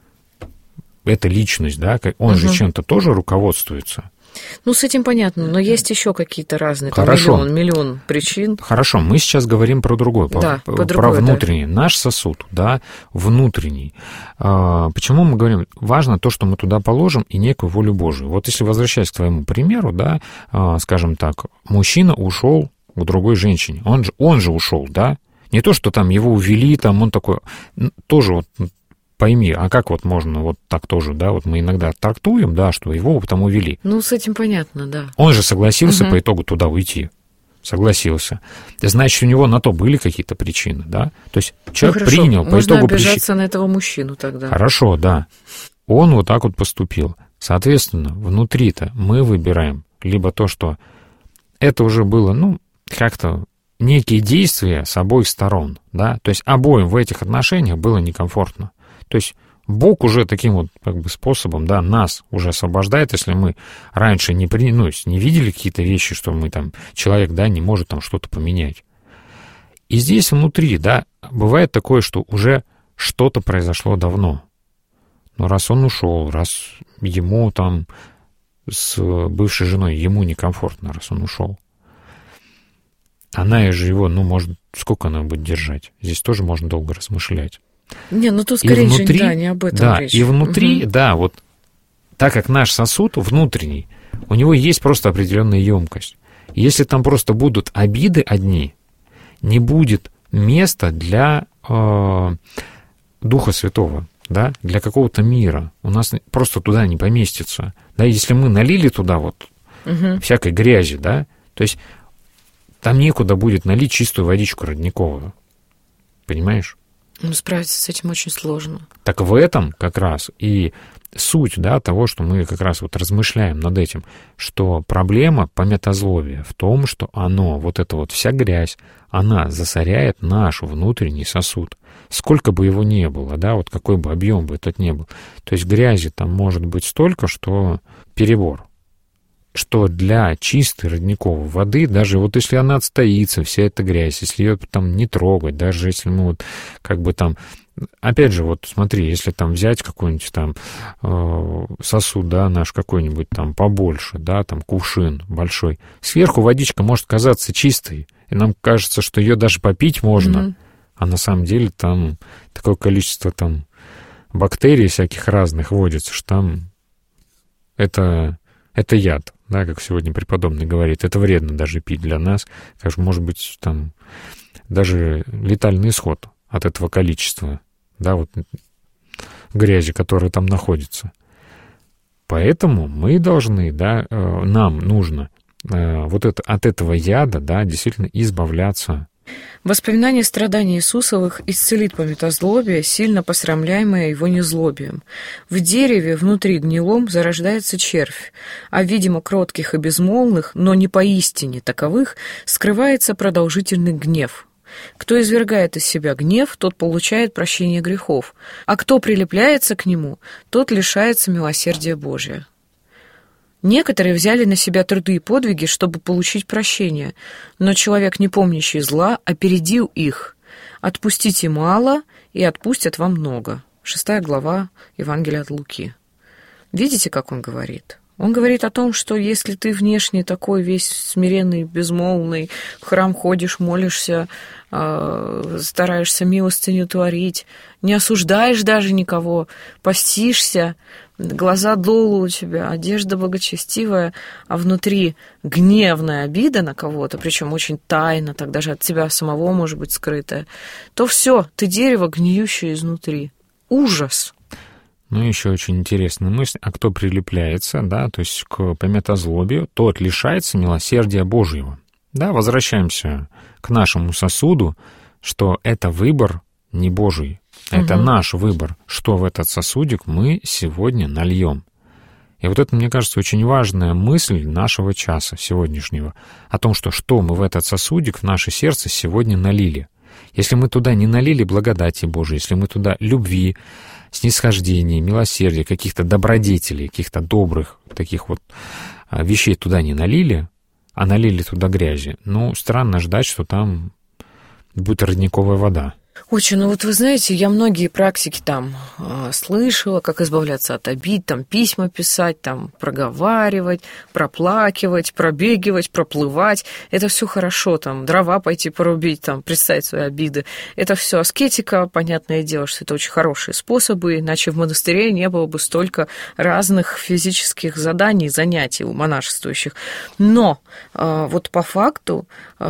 эта личность, да, он угу. же чем-то тоже руководствуется. Ну, с этим понятно, но есть еще какие-то разные, Хорошо. Миллион, миллион причин. Хорошо, мы сейчас говорим про другое, да, про, про, другое, про внутренний, да. наш сосуд, да, внутренний. А, почему мы говорим, важно то, что мы туда положим, и некую волю Божию. Вот если возвращаясь к твоему примеру, да, а, скажем так, мужчина ушел к другой женщине, он же, он же ушел, да, не то, что там его увели, там он такой, тоже вот... Пойми, а как вот можно вот так тоже, да, вот мы иногда трактуем, да, что его потом увели. Ну, с этим понятно, да. Он же согласился угу. по итогу туда уйти. Согласился. Значит, у него на то были какие-то причины, да? То есть человек ну, принял по итогу... Можно обижаться причи... на этого мужчину тогда. Хорошо, да. Он вот так вот поступил. Соответственно, внутри-то мы выбираем либо то, что это уже было, ну, как-то некие действия с обоих сторон, да? То есть обоим в этих отношениях было некомфортно. То есть Бог уже таким вот как бы способом, да, нас уже освобождает, если мы раньше не, при, ну, не видели какие-то вещи, что мы там, человек, да, не может там что-то поменять. И здесь внутри, да, бывает такое, что уже что-то произошло давно. Но раз он ушел, раз ему там с бывшей женой, ему некомфортно, раз он ушел, она же его, ну, может, сколько она будет держать? Здесь тоже можно долго размышлять. Не, ну тут скорее внутри, да, не об этом да, речь. И внутри, угу. да, вот так как наш сосуд внутренний, у него есть просто определенная емкость. Если там просто будут обиды одни, не будет места для э, Духа Святого, да, для какого-то мира. У нас просто туда не поместится. Да, если мы налили туда вот угу. всякой грязи, да, то есть там некуда будет налить чистую водичку родниковую. Понимаешь? Ну, справиться с этим очень сложно. Так в этом как раз и суть, да, того, что мы как раз вот размышляем над этим, что проблема пометозлобия в том, что оно, вот эта вот вся грязь, она засоряет наш внутренний сосуд. Сколько бы его ни было, да, вот какой бы объем бы этот ни был. То есть грязи там может быть столько, что перебор. Что для чистой родниковой воды, даже вот если она отстоится, вся эта грязь, если ее там не трогать, даже если мы вот как бы там... Опять же, вот смотри, если там взять какой-нибудь там э, сосуд, да, наш какой-нибудь там побольше, да, там кувшин большой, сверху водичка может казаться чистой, и нам кажется, что ее даже попить можно, mm-hmm. а на самом деле там такое количество там бактерий всяких разных водится, что там это, это яд, да, как сегодня преподобный говорит, это вредно даже пить для нас, как может быть там даже летальный исход от этого количества, да, вот грязи, которая там находится. Поэтому мы должны, да, нам нужно вот это, от этого яда, да, действительно избавляться. Воспоминание страданий Иисусовых исцелит пометозлобие, сильно посрамляемое его незлобием. В дереве внутри гнилом зарождается червь, а, видимо, кротких и безмолвных, но не поистине таковых, скрывается продолжительный гнев. Кто извергает из себя гнев, тот получает прощение грехов, а кто прилепляется к нему, тот лишается милосердия Божия. Некоторые взяли на себя труды и подвиги, чтобы получить прощение, но человек, не помнящий зла, опередил их. «Отпустите мало, и отпустят вам много». Шестая глава Евангелия от Луки. Видите, как он говорит? Он говорит о том, что если ты внешне такой весь смиренный, безмолвный, в храм ходишь, молишься, стараешься милостыню творить, не осуждаешь даже никого, постишься, глаза долу у тебя, одежда благочестивая, а внутри гневная обида на кого-то, причем очень тайно, так даже от тебя самого может быть скрытая, то все, ты дерево, гниющее изнутри. Ужас! Ну, еще очень интересная мысль. А кто прилепляется, да, то есть к пометозлобию, тот лишается милосердия Божьего. Да, возвращаемся к нашему сосуду, что это выбор не Божий. Это угу. наш выбор, что в этот сосудик мы сегодня нальем. И вот это, мне кажется, очень важная мысль нашего часа сегодняшнего, о том, что что мы в этот сосудик, в наше сердце сегодня налили. Если мы туда не налили благодати Божией, если мы туда любви, снисхождения, милосердия, каких-то добродетелей, каких-то добрых таких вот вещей туда не налили, а налили туда грязи, ну, странно ждать, что там будет родниковая вода. Очень, ну вот вы знаете, я многие практики там э, слышала, как избавляться от обид, там письма писать, там проговаривать, проплакивать, пробегивать, проплывать. Это все хорошо, там дрова пойти порубить, там представить свои обиды. Это все аскетика, понятное дело, что это очень хорошие способы, иначе в монастыре не было бы столько разных физических заданий, занятий у монашествующих. Но э, вот по факту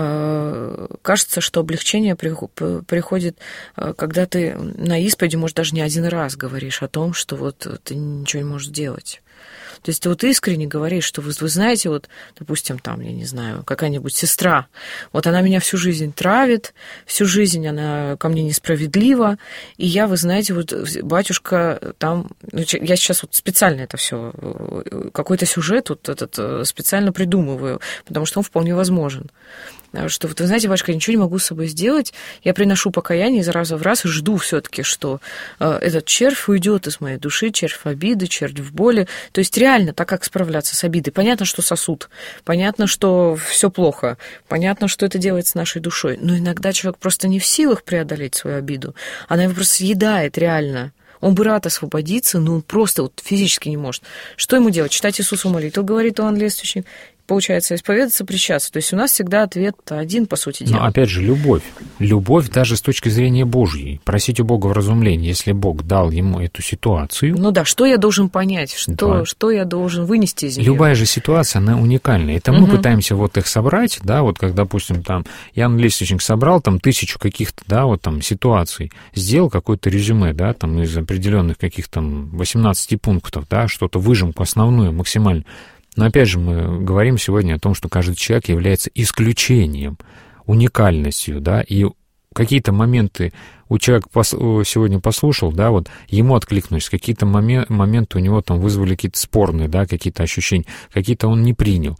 э, кажется, что облегчение приходит, когда ты на исповеди, может, даже не один раз говоришь о том, что вот ты ничего не можешь делать. То есть ты вот искренне говоришь, что вы, вы знаете, вот, допустим, там, я не знаю, какая-нибудь сестра, вот она меня всю жизнь травит, всю жизнь она ко мне несправедлива, и я, вы знаете, вот батюшка там, я сейчас вот специально это все, какой-то сюжет вот этот специально придумываю, потому что он вполне возможен. Что вот, вы знаете, батюшка, я ничего не могу с собой сделать, я приношу покаяние из раза в раз и жду все-таки, что э, этот червь уйдет из моей души, червь обиды, червь в боли. То есть реально, так как справляться с обидой? Понятно, что сосуд, понятно, что все плохо, понятно, что это делает с нашей душой, но иногда человек просто не в силах преодолеть свою обиду, она его просто съедает реально. Он бы рад освободиться, но он просто вот физически не может. Что ему делать? Читать Иисусу молитву, говорит Иоанн Лествичник. Получается, исповедаться, причаститься. То есть у нас всегда ответ один, по сути дела. Но опять же, любовь. Любовь даже с точки зрения Божьей. Просить у Бога вразумления, если Бог дал ему эту ситуацию. Ну да, что я должен понять, что, да. что я должен вынести из нее. Любая же ситуация, она уникальна. Это мы угу. пытаемся вот их собрать, да, вот как, допустим, там Иоанн Лествичник собрал там тысячу каких-то, да, вот там ситуаций, сделал какое-то резюме, да, там из определенных каких-то восемнадцати пунктов, да, что-то выжимку основную максимально. Но опять же мы говорим сегодня о том, что каждый человек является исключением, уникальностью, да, и какие-то моменты у человека пос- сегодня послушал, да, вот ему откликнулись, какие-то момен- моменты у него там вызвали какие-то спорные, да, какие-то ощущения, какие-то он не принял.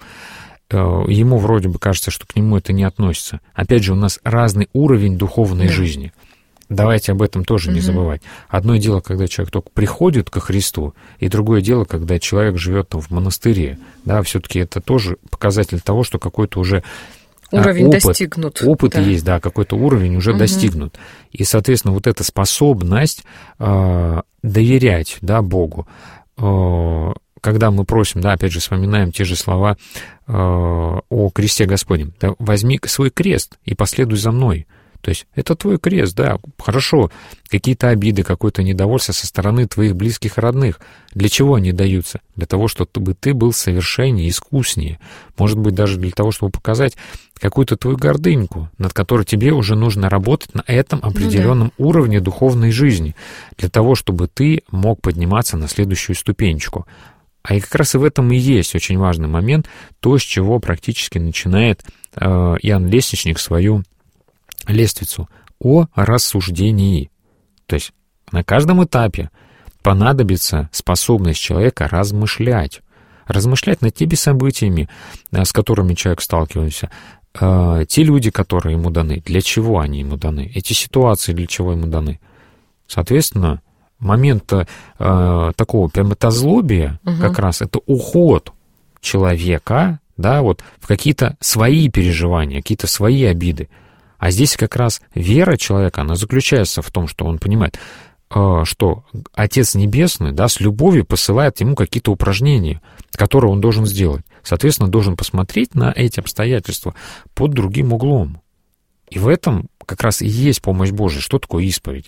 Ему вроде бы кажется, что к нему это не относится. Опять же, у нас разный уровень духовной да. жизни. Давайте об этом тоже угу. не забывать. Одно дело, когда человек только приходит ко Христу, и другое дело, когда человек живет там в монастыре. Да, все-таки это тоже показатель того, что какой-то уже уровень опыт, достигнут. Опыт да. есть, да, какой-то уровень уже угу. достигнут. И, соответственно, вот эта способность э, доверять, да, Богу, э, когда мы просим, да, опять же, вспоминаем те же слова э, о кресте Господнем. Да, возьми свой крест и последуй за мной. То есть это твой крест, да, хорошо, какие-то обиды, какое-то недовольство со стороны твоих близких и родных. Для чего они даются? Для того, чтобы ты был совершеннее, искуснее. Может быть, даже для того, чтобы показать какую-то твою гордыньку, над которой тебе уже нужно работать на этом определенном ну, да. уровне духовной жизни, для того, чтобы ты мог подниматься на следующую ступенечку. А и как раз и в этом и есть очень важный момент, то, с чего практически начинает э, Иоанн Лестничник свою лествицу о рассуждении. То есть на каждом этапе понадобится способность человека размышлять. Размышлять над теми событиями, с которыми человек сталкивается, те люди, которые ему даны, для чего они ему даны, эти ситуации, для чего ему даны. Соответственно, момент э, такого пематозлобия угу. как раз это уход человека, да, вот, в какие-то свои переживания, какие-то свои обиды. А здесь как раз вера человека, она заключается в том, что он понимает, что Отец Небесный, да, с любовью посылает ему какие-то упражнения, которые он должен сделать. Соответственно, должен посмотреть на эти обстоятельства под другим углом. И в этом как раз и есть помощь Божия. Что такое исповедь?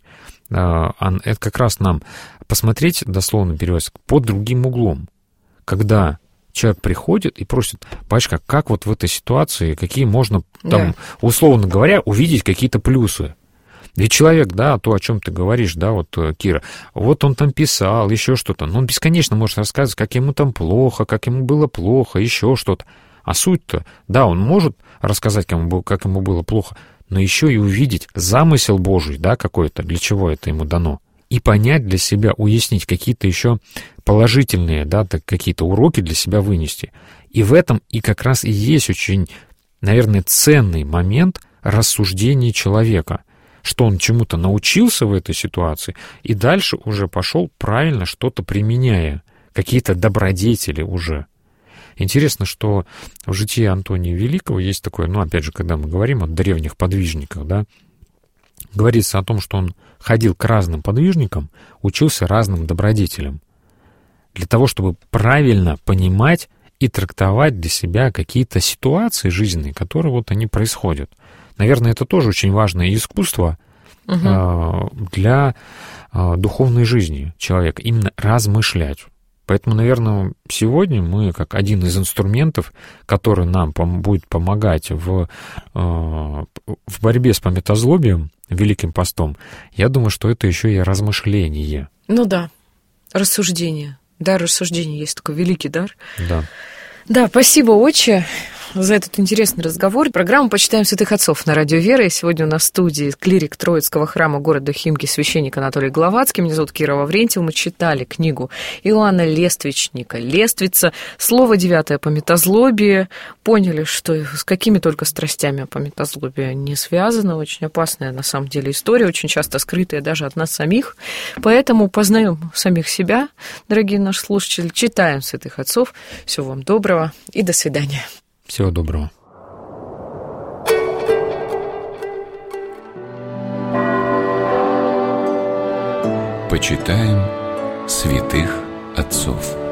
Это как раз нам посмотреть, дословно переводится, под другим углом. Когда человек приходит и просит: батюшка, как вот в этой ситуации, какие можно, там, да. условно говоря, увидеть какие-то плюсы? Ведь человек, да, то, о чем ты говоришь, да, вот, Кира, вот он там писал, еще что-то, но он бесконечно может рассказывать, как ему там плохо, как ему было плохо, еще что-то. А суть-то, да, он может рассказать, как ему было плохо, но еще и увидеть замысел Божий, да, какой-то, для чего это ему дано. И понять для себя, уяснить какие-то еще положительные, да, так, какие-то уроки для себя вынести. И в этом и как раз и есть очень, наверное, ценный момент рассуждения человека, что он чему-то научился в этой ситуации и дальше уже пошел правильно что-то применяя, какие-то добродетели уже. Интересно, что в житии Антония Великого есть такое, ну, опять же, когда мы говорим о древних подвижниках, да, говорится о том, что он ходил к разным подвижникам, учился разным добродетелям, для того, чтобы правильно понимать и трактовать для себя какие-то ситуации жизненные, которые вот они происходят. Наверное, это тоже очень важное искусство угу. э, для э, духовной жизни человека, именно размышлять. Поэтому, наверное, сегодня мы, как один из инструментов, который нам пом- будет помогать в, э, в борьбе с памятозлобием, Великим постом, я думаю, что это еще и размышление. Ну да, рассуждение. Дар рассуждения есть такой великий дар. Да. Да, спасибо, отче, за этот интересный разговор. Программу «Почитаем святых отцов» на Радио Вера. И сегодня у нас в студии клирик Троицкого храма города Химки, священник Анатолий Гловацкий. Меня зовут Кира Ваврентьева. Мы читали книгу Иоанна Лествичника «Лествица». Слово девятое «Памятозлобие». Поняли, что с какими только страстями памятозлобие не связано. Очень опасная, на самом деле, история, очень часто скрытая даже от нас самих. Поэтому познаем самих себя, дорогие наши слушатели. Читаем святых отцов. Всего вам доброго и до свидания. Всего доброго. Почитаем святых отцов.